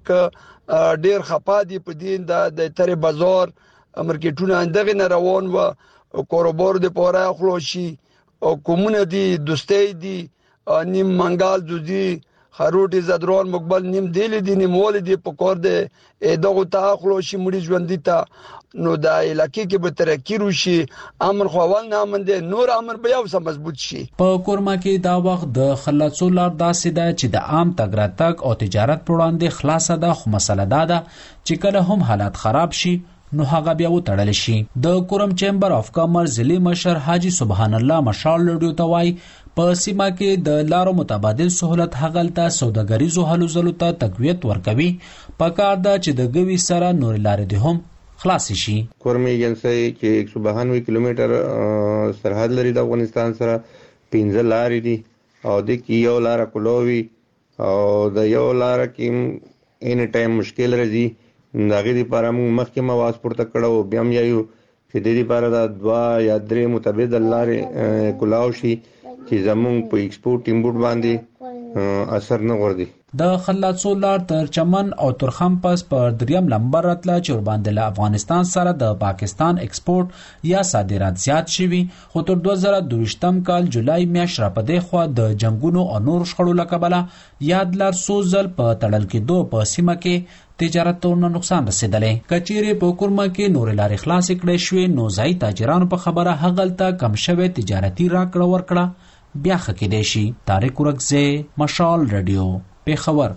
خلک ډیر خپادي په دې د تری بازار امرکټونه اندغه نه روان و کوربور د پوره خلوشي او کومونه دي دوستي دي نیم منګال دوی خروټي زدرون مقبل نیم دیل دي نیم ول دي په کور دي دغه تاخلو شي مړي ژوند دي ته نو د علاقې کې به ترقی وشي، امن خوول نه امن دي نور امن به یو سم مضبوط شي. په کورما کې دا وخت د خلاصو لار داسې ده چې د عام تګ راتګ او تجارت پر وړاندې خلاصه ده، خو مسله دا ده چې کله هم حالات خراب شي نو هغه بیا وتړل شي. د کورم چیمبر اف کامرس ضلعي مشر حاجی سبحان الله مشال لډیو توای په سیمه کې د لارو متبادل سہولت هغلته سوداګریزو هلو ځلو ته تقویت ورکوي. پکار ده چې د ګوي سره نور لارې دي هم خلاص شي. کورمي ایجنسی چې یک سو بهانوي کیلومتر سرحد لري د افغانستان سره، پنځه لارې دي او د کې یو لار کولوي او د یو لار کې ان ټایم مشکل راځي. داغه دی لپاره موږ مخکې مواز پورته کړو، بیا هم یو چې د دې لپاره د دوا یا درې متبادل لارې کولاو شي چې زموږ په ایکسپورت امپورټ باندې اثر نه وردی. د خلاصو لار تر چمن او ترخم پس پر دریم لمبر راتله چې ور باندې له افغانستان سره د پاکستان ایکسپورت یا صادرات زیات شوي، خو تر دوه زره دویشتم کال جولای میاشت را پدې خو د جنگونو او نور شخړو لکبله یاد لار سوزل په تړل کې دو په سیمه کې تجارت ته نقصان رسیدلې. کچېره په کورما کې نور لارې خلاص کړې شوې نو ځای تاجرانو په خبره هغلته کم شوه تجارتي راکړه ورکړه بیا خکې دی شي. طارق ورکزه مشال رادیو پیښور.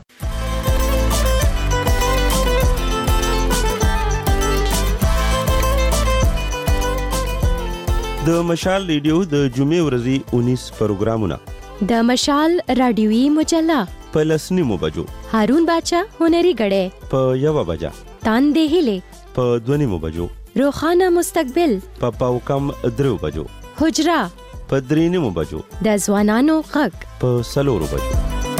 د مشال ریډیو د جمعې ورځې انیس پروګرامونه، د مشال رادیوي مجله په لسنیمو بجو، هارون باچا هنري غړې په یو بجا، تاندې هله په دونیمو بجو، روخانه مستقبل په پاو کم درو بجو، حجرا په درینیمو بجو، د ځوانانو غږ په سلورو بجو.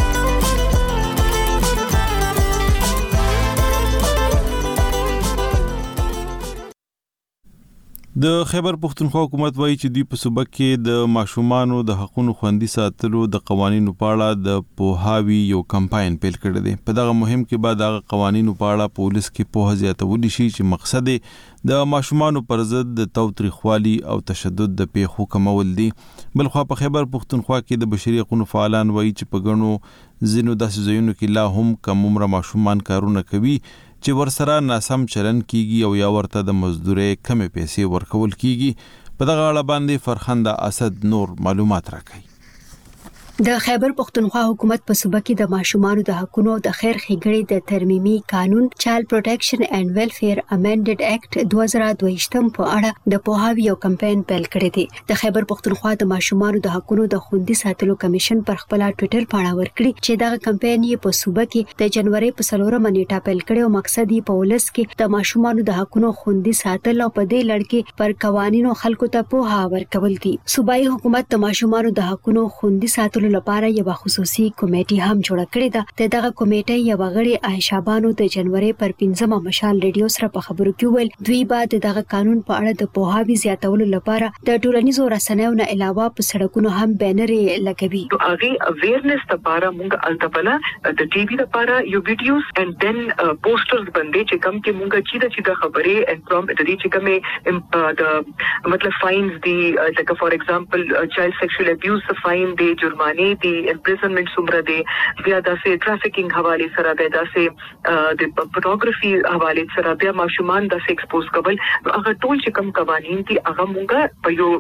د خیبر پښتونخوا حکومت وایي چې دوی په صوبه کې د ماشومانو د حقوقو خوندي ساتلو د قوانینو په اړه د پوهاوي یو کمپاین پیل کړی دی. په دغه مهم کې بعد هغه قوانینو په اړه پولیس کې پوهه زیاتول شي چې مقصد د ماشومانو پر ضد د تاوتریخوالي او تشدد د پیښو کمول دي. بلخوا په خیبر پښتونخوا کې د بشري حقوقو فعالان وایي چې په ګڼو ځینو داسې ځایونو کې لا هم کم عمره ماشومان کارونه کوي چې ورسره ناسم چلن کیږي او یا ورته د مزدوري کمې پیسې ورکول کیږي. په دغه اړه باندې فرخنده اسد نور معلومات راکړي. د خیبر پښتونخوا حکومت په صوبه کې د ماشومانو د حقوقو او د خیر ښېګڼې د ترمیمي قانون چایلډ پروټیکشن اینڈ ویلفیر امندډ اکټ دوه زره دوه په اړه د پوهاوي یو کمپاین پیل کړی دی. د خیبر پښتونخوا د ماشومانو د حقوقو د خوندي ساتلو کمیشن پر خپل ټوئیټر پاڼه ورکړي چې دا کمپاین یې په صوبه کې د جنوري په څلورمه نیټه پیل کړی او مقصد یې په ولس کې د ماشومانو د حقوقو خوندي ساتل او په دې لړ کې پر قوانینو خلکو ته پوهه ورکول دي. صوبایي حکومت د ماشومانو د حقوقو خوندي ساتلو ساتلو لپاره یو خصوصي کمیټه هم جوړه کړې ده. دغه کمیټه یو غړي عائشہ بانو د جنوري پر پنځمه مشال ریډیو سره په خبرو کې ویل دوی بعد دغه قانون په اړه د پوهاوی زیاتولو لپاره د ټولنیزو رسنیو نه علاوه په سړکونو هم بینرې لګوي. هغه اویرنس لپاره موږ التبلا د ټي وي لپاره یو ویډیوز اند دین پوسټرز باندې چې کوم کې موږ چې د چې د خبرې ان پروم د دې چې کومه د مطلب فاینز دی لکه فار ایگزامپل چایلډ سیکشوال ابیوز فاین دی جرمانه دی امپریزنمنت څومره دی بیا د ټرافیکینګ حواله سره بیا د د فوټوګرافي حواله سره بیا ماشومان د ایکسپوز کول هغه ټول چې کوم قوانين دي هغه مونږه په یو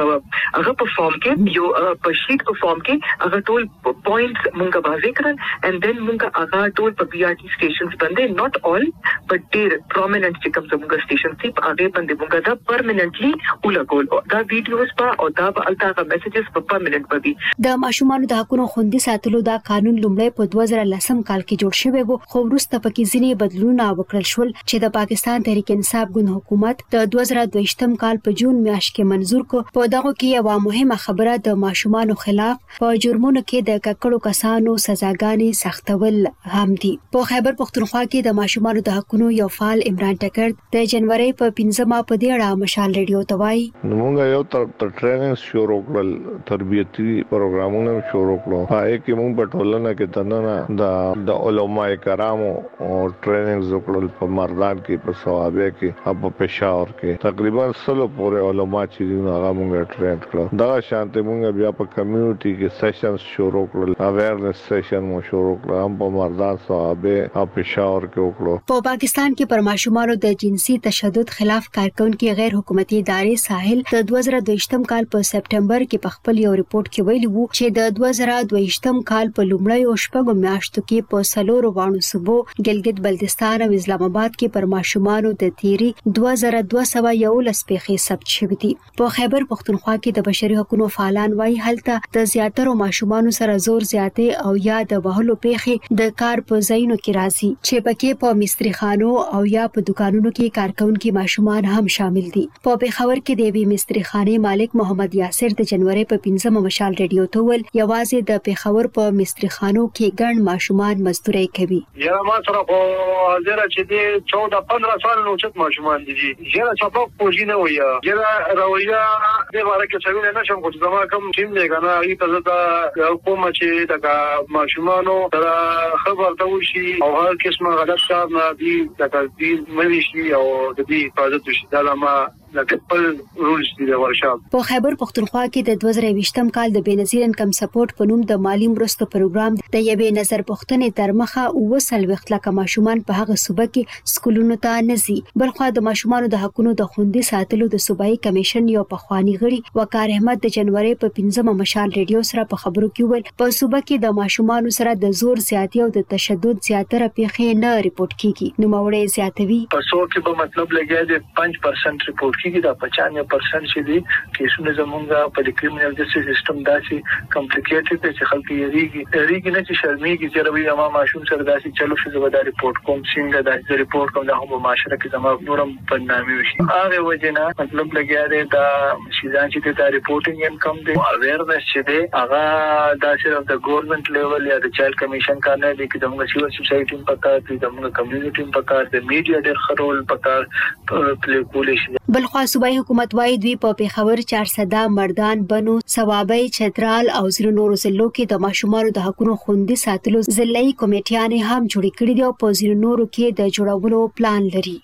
هغه په فارم کې یو په شیټ په فارم کې هغه ټول پوینټس مونږه واضح کړل اند دین مونږه هغه ټول په بي آر ټي سټیشنز باندې not all but ډیر prominent چې کوم زموږ سټیشن دي هغه باندې مونږه دا پرمننټلی ولګول دا ویډیوز په او دا الټا میسجز په پرمننٹ باندې. د ماشومان د حقوقو خوندي ساتلو دا قانون لومړی په دوه زره لسم کال کې جوړ شوی و خو وروسته پکې ځینې بدلونونه وکړل شول چې د پاکستان تحریک انصاف ګوند حکومت د دوه زره دوهشتم کال په جون میاشت کې منزور کو. په دغه کې یو مهمه خبره د ماشومان خلاف په جرمونو کې د ککړو کسانو سزاګانې سختول هم دي. په خیبر پختونخوا کې د ماشومان د حقوقو یو فعال عمران ټکر د جنوري په پنځمه په دې اړه مشال ریډیو ته وایي موږ یو تر ټریننګ شروع کړل تربیتی پروګرامونه شروع کړو هغه کې موږ په ټولنه کې تنه د د علماء کرامو او ټریننګ وکړل په مردان کې په ثوابه کې او په پېښور کې تقریبا سلو پورې علماء چې هغه موږ ټرین کړل دا شانته موږ بیا په کمیونټي کې سیشنز شروع کړل اویرنس سیشن مو شروع کړل هم په مردان ثوابه او پېښور کې وکړو. په پاکستان کې پر ماشومانو د جنسي تشدد خلاف کارکونکو غیر حکومتي ادارې ساحل د دوه زره دوهشتم کال په سپټمبر کې په خپل یو ریپورت کې ویلي وو چې د دوه زره دوهشتم کال په لومړۍ او شپږو میاشتو کې په سلورو وانو صوبو ګلګت بلتستان او اسلام آباد کې پر ماشومانو د تیری دوه زره دوه سوه یولس پیښې ثبت شوې دي. په خیبر پختونخوا کې د بشري حقوقو فعالان وايي هلته د زیاترو ماشومانو سره زور زیاتې او یا د وهلو پیښې د کار په ځایونو کې راځي چې پکې په مستری خانو او یا په دکانونو کې کارکونکو ماشومان هم شامل دي. په پیښور کې د وی مستری خانه مالک محمد یاسر د جنوري په پنځمه مشال ریډیو ته ول یوازې د پیښور په مستری خانو کې ګڼ ماشومان مزدوري کوي. یا ما سره په زیرا چې دی چودہ پندرہ سال نو چت ماشومان دي زیرا چپک پوجي نه وي زیرا رویا د باره کې څنګه نه شم کوم زما کوم ټیم دی کنه ای په زړه حکومت چې د ماشومانو تر خبر ته وشي او هر قسمه غلط کار نه دی د دې مې شي او د دې حفاظت شي دا ما لکه رولز دي د ورشاب. په خیبر پختونخوا کې د دوه زره بیستم کال د بنظیر انکم سپورټ په نوم د مالی مرستو پروګرام د یوې نظر پوښتنې تر مخه وسل وخت لکه ماشومان په هغه صوبه کې سکولونو ته نزي. بلخو د ماشومان د حقوقو د خوندي ساتلو د صوبایي کمیشن یو پخوانی غړي وقار احمد د جنوري په پنځمه مشال ریډیو سره په خبرو کې ویل په صوبه کې د ماشومان سره د زور زیاتی او د تشدد زیاتره پیښې نه ریپورت کیږي. نو مورې زیاتوي په سو کې په مطلب لګیا دي پنځه پرسنټ ریپورت کیږي دا پچانوے پرسنٹ چې دي کیسونه زمونږه په کریمینل جسټس سیستم داسې کمپلیکیټډ دی چې خلک یریږي یریږي نه چې شرمېږي چې روي ما ماشوم سره داسې چلو شو زبر دا ریپورت کوم څنګه دا ریپورت کوم دا هم معاشره کې زموږ نورم بدنامي وشي هغه وجنه مطلب لګیا دی دا شیزان چې دا ریپورټینګ انکم دی اویرنس چې دی هغه دا صرف د ګورنمنت لیول یا د چایلډ کمیشن کار نه دی چې زموږ سیول سوسایټي په کار دي زموږ کمیونټي په کار دي میډیا ډېر خرول په کار پلی کول شي. بلخو صوبایي حکومت وايي دوی په پیښور چارسده مردان بنو ثوابي چترال او زیرو نورو ضلعو کې د ماشومانو د حقوقو خوندي ساتلو ضلعي کمیټیانې هم جوړې کړې دي او په زیرو نورو کې د جوړولو پلان لري.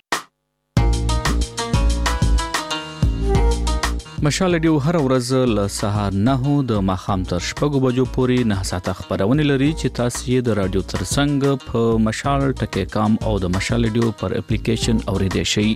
مشال ډیو هر ورځ له سهار نه د ماخام تر شپږو بجو پورې نه ساعته خبرونه لري چې تاسو یې د رادیو ترڅنګ په مشال ټکی کام او د مشال ډیو پر اپلیکیشن اوریدئ شئ.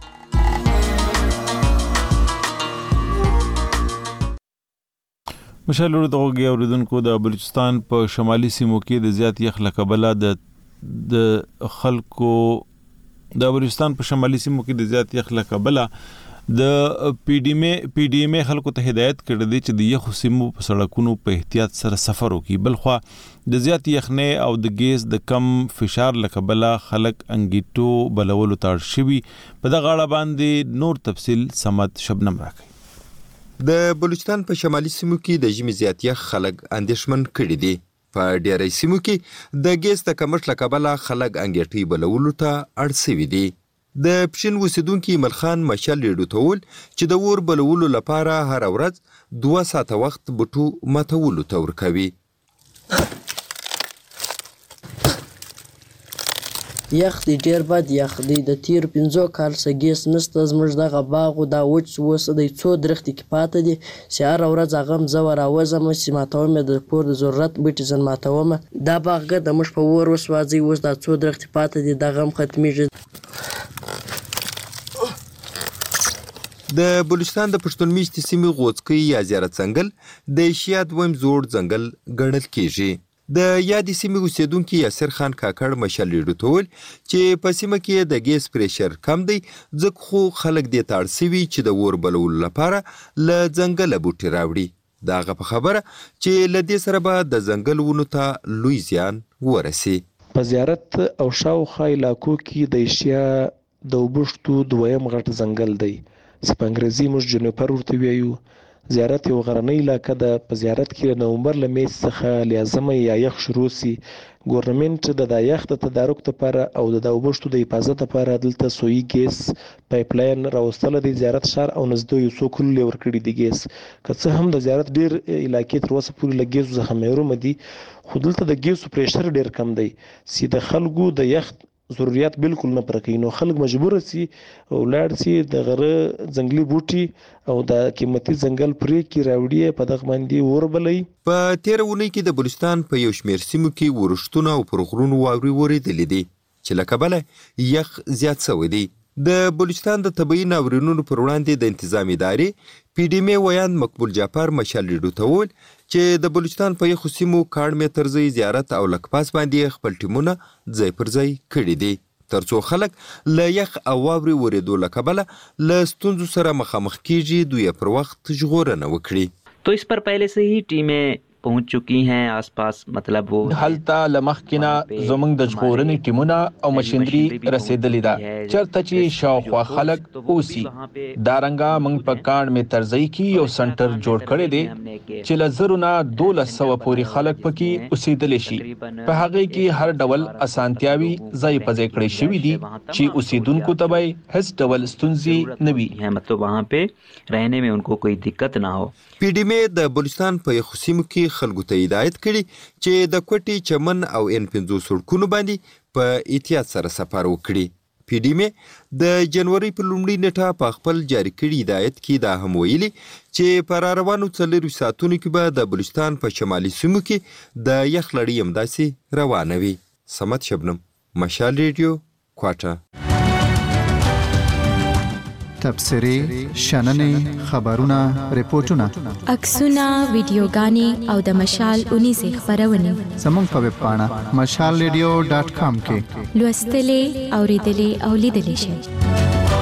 مشال ورته وګي اوریدونکو د بلوچستان په شمالي سیمو کې د زیات یخ لکبله د د خلکو د بلوچستان په شمالي سیمو کې د زیات یخ لکبله د پی ډی ام پی ډی ام خلکو ته هدایت کړی دی چې د یخ سیمو په سړکونو په احتیاط سره سفر وکړي. بلخو د زیات یخنې او د ګیس د کم فشار لکبله خلک انګیټو بلولو تاړ شوي. په دغه اړه باندې نور تفصیل سمت شبنم راکړي. د بلوچستان په شمالي سیمو کې د ژمي زیات یخ خلک اندېښمن کړي دي. په ډېری سیمو کې د ګیس د کمښت له کبله خلک انګېټۍ بلولو ته اړ سوي دي. د پښین اوسېدونکي ایمل خان مشال ډوټول چې د اور بلولو لپاره هره ورځ دوه ساعته وخت بوټو ماتولو ته ورکوي. یخ دی ډیر بد یخ دی د تیر پنځو کال څخه ګیس نشته زموږ دغه باغ دا وچ اوس دی څو درختې کې پاته دي چې هره ورځ هغه هم زه وراوځم چې ماتوم یې د کور د ضرورت بوټي ځان ماتوم دا باغ د موږ په اور وسوځي اوس دا څو درختې پاته دي دغه هم ختمیږي. د بلوچستان د پښتون میشتې سیمې غوڅکۍ یا زیارت څنګل د ایشیا دویم زوړ ځنګل ګڼل کیږي. د یادې سیمې اوسېدونکي یاسر خان کاکړ مشال ډوټول چې په سیمه کې د ګیس پریشر کم دی ځکه خو خلک دې ته اړ سوي چې د اور بلولو لپاره له ځنګله بوټي راوړي. د هغه په خبره چې له دې سره به د ځنګل ونو ته لوی زیان ورسي. په زیارت او شاوخوا علاقو کې د ایشیا د اوبښتو دویم غټ ځنګل دی چې په انګریزي موږ جنیپر ورته وایو. زیارت یو غرنۍ علاقه ده. په زیارت کې د نومبر له میاشتې څخه لیازمه یا یخ شروع سي. ګورنمنټ د دا یخ د تدارک لپاره او د اوبښتو د حفاظت لپاره دلته سویي ګیس پایپ لاین راوستله دی. زیارت ښار او نزدې یو څو کلو ورکړي دي ګیس. که څه هم د زیارت ډیر علاقې تر اوسه پورې له ګیسو څخه محرومه دي خو دلته د ګیسو پریشر ډیر کم دی چې د خلکو د یخ ضرورت بالکل نه پوره کوي. نو خلک مجبور سي او لاړ سي د غره ځنګلي بوټي او د قیمتي ځنګل پرې کې راوړي په دغه باندې اور بلوي. په تېره اونۍ کې د بلوچستان په یو شمېر سیمو کې ورښتونه او پر غرونو واورې ورېدلې دي چې له کبله یخ زیات شوی دی. د بلوچستان د طبیعي ناورینونو پر وړاندې د انتظام ادارې پی ډي ام ویاند مقبول جعفر مشال ډوټول چې د بلوچستان په یخو سیمو کاڼ مترځي زیارت او لکپاس باندې خپل ټیمونه ځای پر ځای کړي دي ترڅو خلک له یخ او واورې ورېدو له کبله له ستونزو سره مخامخ کیږي دوی پر وخت ژغورنه وکړي. तो इस पर पहले से ही टीमें पहुंच चुकी हैं आसपास मतलब वो هلته لمخکینه زمونږ د ژغورنې ټیمونه او مشینري رسیدلې ده چرته چې شاوخوا خلک اوسي. دارنګه موږ په کاڼ مترځي کې یو سنټر جوړ کړی دی چې له زرو نه دولس سوه پورې خلک پکې اوسېدلی شي. په هغې کې هر ډول اسانتیاوي ځای په ځای کړی شوي دي چې اوسېدونکو ته به هیڅ ډول ستونزې نه وي. मतलब वहाँ पे रहने में उनको कोई दिक्कत ना हो. پی ډي ام د بلوچستان په یخو سیمو کې خلکو ته هدایت کړي چې د کوټې چمن او ان پنځو سړکونو باندې په احتیاط سره سفر وکړي. پی ډي ام د جنوري په لومړۍ نیټه په خپل جاري کړي هدایت کې دا هم ویلي چې په را روانو څلورو ساعتونو کې به د بلوچستان په شمالي سیمو کې د یخ لړۍ همداسې روانه وي. صمد شبنم، مشال ریډیو، کوټه. تبصرې، شننې، خبرونه، ریپورتونه، عکسونه، ویډیوګانې او د مشال اونیزې خپرونې زموږ په ویب پاڼه مشال ریډیو ډاټ کام کې لوستلې، اوریدلې او لیدلې شئ.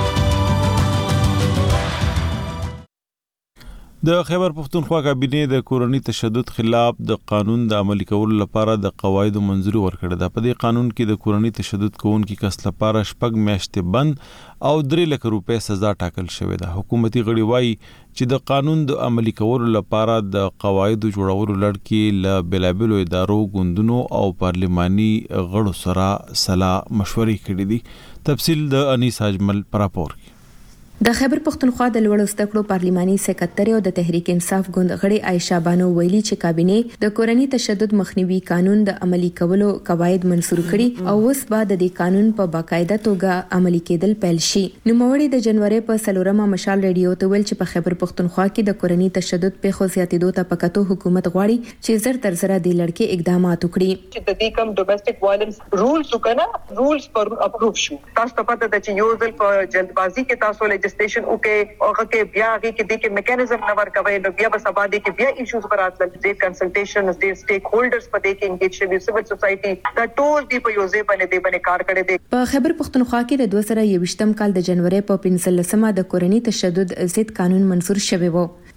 د خیبر پختونخوا کابینې د کورني تشدد خلاف د قانون د عملي کولو لپاره د قواعدو منځوري ورکړه ده. په دې قانون کې د کورني تشدد کوونکي کس لپاره شپږ میاشتې بند او درې لک روپۍ سزا ټاکل شوې ده. حکومتي غړي وایي چې د قانون د عملي کولو لپاره د قواعدو جوړولو لړ کې له بېلابېلو ادارو، ګوندونو او پارلماني غړو سره سلا مشورې کړې دي. تفصیل د انیس اجمل پر راپور کې. د خیبر پختونخوا د لوړو زده کړو پارلماني سکرټري او د تحریک انصاف ګوند غړي عائشہ بانو ویلي چې کابینې د کورني تشدد مخنیوي قانون د عملي کولو قواعد منسور کړي او اوس بعد د قانون په باقاعده توګه عملي کېدل پیل شي. نو موړي د جنوري په سلورمه مشال ریډیو ته ویل چې په خیبر پختونخوا کې د کورني تشدد په خو زیاتېدو ته پکاتو حکومت غواړي چې زر تر زر د لړکې اقدامات وکړي. چې د دې کم ډومېسټک وایلنس رولز وکړه رولز پر اپروف شو. تاسو ته پته ده چې یو ځل په جلدبازي کې تاسو لیجسلیشن وکړي او هغه بیا هغه کې د کې میکانیزم نه ورکوي نو بیا به سبا د کې بیا ایشوز براتل د کنسلټیشن د سټیک هولډرز په دې کې انګیج شوي سیویل سوسايټي دا ټول دی په یو ځای باندې د باندې کار کړي دي. په خیبر پختونخوا کې د دوه سره یوشتم کال د جنوري په پنځلسمه د کورني تشدد ضد قانون منسور شوی وو.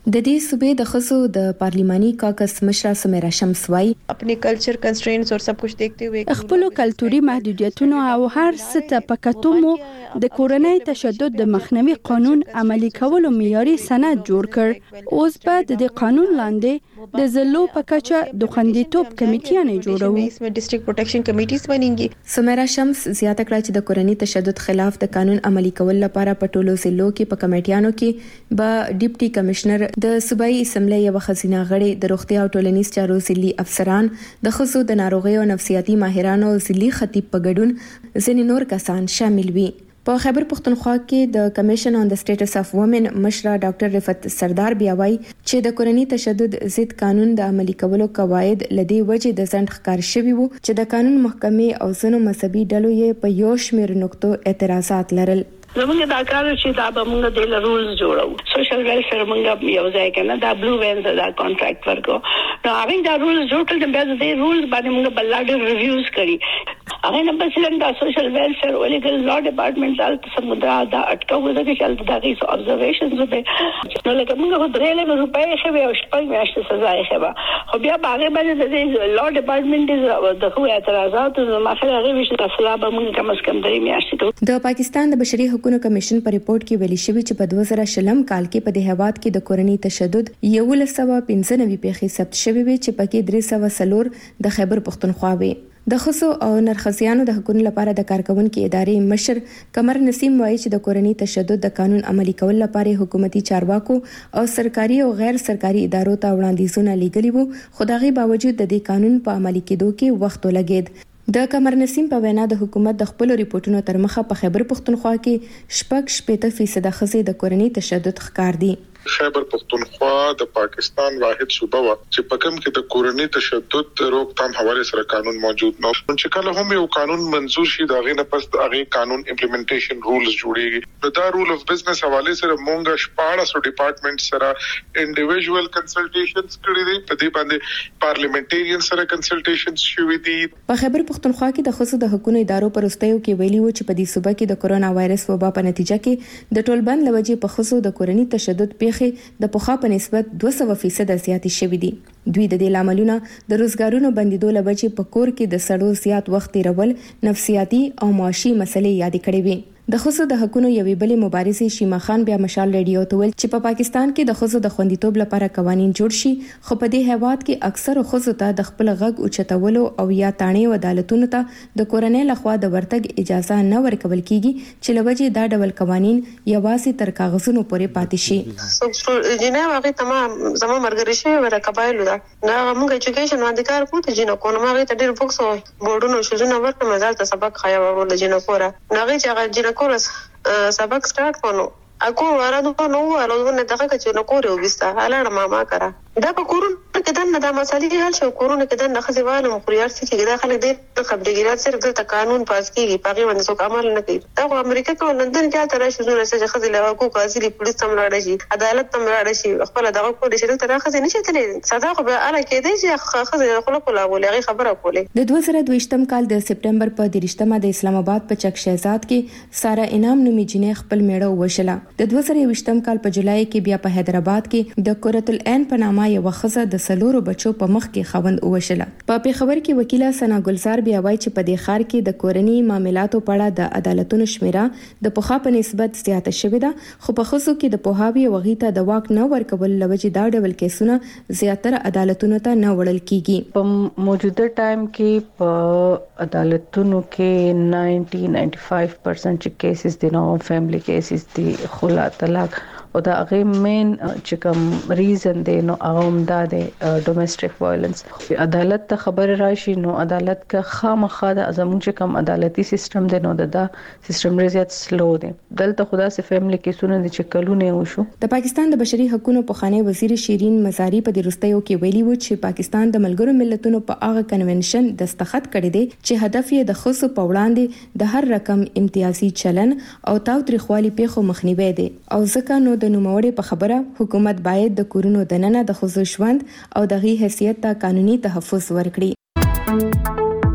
د دې صوبې د خصو د پارلیماني کاکس مشره سمیرا شمس وايي خپل کلچر کنسټرینټس او سب کچھ دیکھتے ہوئے خپل کلتوري محدودیتونو او هر څه ته پکاتومو د کورنۍ تشدد د مخنیوي قانون عملي کولو معیاري سند جوړ کړ. اوس به د دې قانون لاندې د زلو په کچه د خوندیتوب کمیټیانې جوړوي. ډیسټریکټ پروټیکشن کمیټیز بنېږي. سمیرا شمس زیاته کړه چې د کورنۍ تشدد خلاف د قانون عملي کول لپاره په ټولو ضلعو کې په کمیټیانو کې به ډیپټي کمشنر د صوبایي اسمبلی یو خزینه غړي د روغتیا او ټولنیز چارو ضلعي افسران د خصو د ناروغي او نفسیاتي ماهرانو ضلعي خطیب په ګډون ځینې نور کسان شامل وي. په خیبر پختونخوا کې د کمیشن آن د سټیټس اف وومن مشره ډاکټر رفعت سردار بیا وایي چې د کورنۍ تشدد ضد قانون د عملي کولو قواعد لدی وجه د ځند ښکار شوی وو چې د قانون محکمې او ځینو مذهبي ډلو یې په یو شمېر نقطو اعتراضات لرل. زمونږ دا کار چې دا به موږ د رولز جوړو سوشل ویلفیر موږ یو ځای کنه دا بلو وینز دا کانټراکټ ورکو نو هغه دا رولز جوړ کړل بیا د رولز باندې موږ بلډ ریویوز کړی هغه نه بس دا سوشل ویلفیر او لیګل لا ډپارټمنټ تل سمدا دا اټکو د چې دا غي observations وبه نو لکه موږ درې لږ روپۍ خو او شپږ میاشتې سزا یې خو خو بیا هغه باندې د لا ډپارټمنټ د خو اعتراضات او ماخره هغه وشي تاسو به موږ کم از کم درې میاشتې د پاکستان د بشري حقوقو کمیشن په ریپورت کې ویلي شوی چې په دوه زره شلم کال کې په دې هواد کې د کورنۍ تشدد یو لسوه پنځه نوي پیښې ثبت شوې وي چې پکې درې سوه څلور د خیبر پختونخوا وي. د خصو او نرخصیانو د حقوقو لپاره د کارکونکو ادارې مشر قمر نسیم وایي چې د کورنۍ تشدد د قانون عملي کول لپاره حکومتي چارواکو او سرکاري او غیر سرکاري ادارو ته وړاندیزونه لیږلي وو خو دغه باوجود د دې قانون په عملي کېدو کې وخت ولګید. د قمر نسیم په وینا د حکومت د خپل ریپورتونو تر مخه په خیبر پختونخوا کې شپږ شپېته فیصد ښځې د کورنۍ تشدد ښکار دي. خیبر پختونخوا د پاکستان واحد صوبه و چې په کوم کې د کورنۍ تشدد روکتام حواله سره قانون موجود نه چې کله هم یو قانون منزور شي دا غي نه پس هغه قانون امپلیمنټیشن رولز جوړيږي. دا رول اف بزنس حواله سره مونږه شپاړس ډپارټمنټ سره انډیویډوال کنسلټیشنز کړې دي په دې باندې پارلیمنټریان سره کنسلټیشنز شوې دي. په خیبر پختونخوا کې د خصوصي د حقوقو ادارو پرستیو کې ویلي و چې په دې صوبه کې د کرونا وایرس وبا په نتیجه کې د ټولبند لوجې په خصوصي د کورنۍ تشدد په د پخوا په نسبت دوه سوه فیصد زیاتې شوې دي. دوی د دې لاملونه د روزګارونو بندیدو لبچې په کور کې د سړو زیات وخت تیرول نفسیاتي او معاشي مسلې یاد کړې وي. د خصوصي د حقوقو یوې بلې مبارزې شیما خان بیا مشال ریډیو ته ویل چې په پاکستان کې د خصوصي د خوندیتوب لپاره قوانين جوړ شي خو په دې هواد کې اکثر خصوصي ته د خپل غږ اوچتولو او یا تانې و عدالتونو ته د کورنۍ لخوا د ورتګ اجازه نه ورکول کیږي چې لوجې دا ډول قوانين یوازې تر کاغذونو پورې پاتې شي. جناب هغه تمام زمو مرګري شي ور قبایلو دا موږ ایجوکیشن باندې کار کوو ته جنو کوم هغه ته ډېر بوکس بورډونو شوزونه ورته مزال ته سبق خیا ورول جنو کورا هغه چې هغه کورس سبق سٹارٹ کونو اكو ورادو نو ورادو نه دغه چې نو کور وستا هلاړه ماما کرا دا په کورون کې دنه د مسالې حل شو کورون کې دنه خزيوالو مخريار چې دا خلک د خبرګیرات صرف د قانون پاس کیږي پاګې باندې څوک عمل نه کوي. دا په امریکا کې لندن کې تر شي زونه چې خزي له حقوق اصلي پولیس تم لاړ شي عدالت تم لاړ شي خپل دغه کول شي تر خزي نشي تلې ساده خو به اله کې دی چې خزي خلک لا ولې خبره کولې. د دوه زره دویشتم کال د سپټمبر په دریشتمه د اسلام آباد په چک شهزاد کې سارا انعام نومي جنې خپل میړه وشله. د دوه زره یویشتم کال په جولای کې بیا په حیدرآباد کې د قرۃ العین په نامه یو خزه د سلورو بچو په مخ کې خوند وشله. په پیښور کې وکیله سنا ګلزار بیا وایي چې په دې ښار کې د کورنۍ معاملاتو په اړه د عدالتونو شمیره د پخوا په نسبت زیاته شوې ده خو په خصوص کې د پوهاوی او غیته د واک نه ورکول لوجې دا ډول کیسونه زیاتره عدالتونو ته نه وړل کیږي. په موجوده ټایم کې په عدالتونو کې نائنٹی نائنٹی فائیو پرسنٹ چې کیسز دي نو فیملی کیسز دي خلا طلاق او دا هغه مین چې کوم ریزن دی نو هغه هم دا دی ډومېسټک وایلنس. عدالت ته خبر راشي نو عدالت کا خامخا د زموږ چې کوم عدالتي سیستم دی نو دا سیستم ریزیات سلو دی. دلته خدا سي فیملی کیسونه دي چې کلونه وشو. د پاکستان د بشري حقوقو پخوانی وزیر شیرین مزاری په دې رستیو کې ویلي و چې پاکستان د ملګرو ملتونو په هغه کنونشن دستخط کړی دی چې هدف یې د خصو په وړاندې د هر رقم امتیازي چلن او تاوتریخوالي پیښو مخنیوي دی او ځکه نو د نوموړي په خبره حکومت باید د کورونو دننه د خصوصي ژوند او دغه حیثیت ته قانوني تحفظ ورکړي.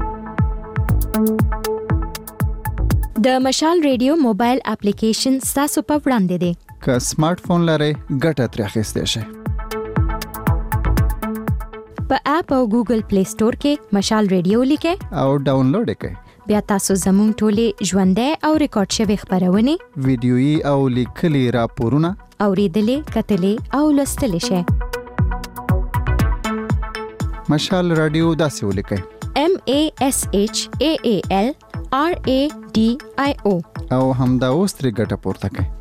د مشال ریډیو موبایل اپلیکیشن تاسو په وړاندې دی. که سمارټ فون لرئ ګټه ترې اخیستئ شئ. په اپ او ګوګل پلی سٹور کې مشال ریډیو لیکئ او ډاونلوډ کړئ. بیا تاسو زموږ ټولې ژوندۍ او ریکارډ شوي خبرونه ویډیويي او لیکلي راپورونه اوریدلې کتلې او لوستلې شئ. مشال رادیو داسې ولیکئ: M A S H A A L R A D I O او همدا اوس ترې ګټه پورته کړئ.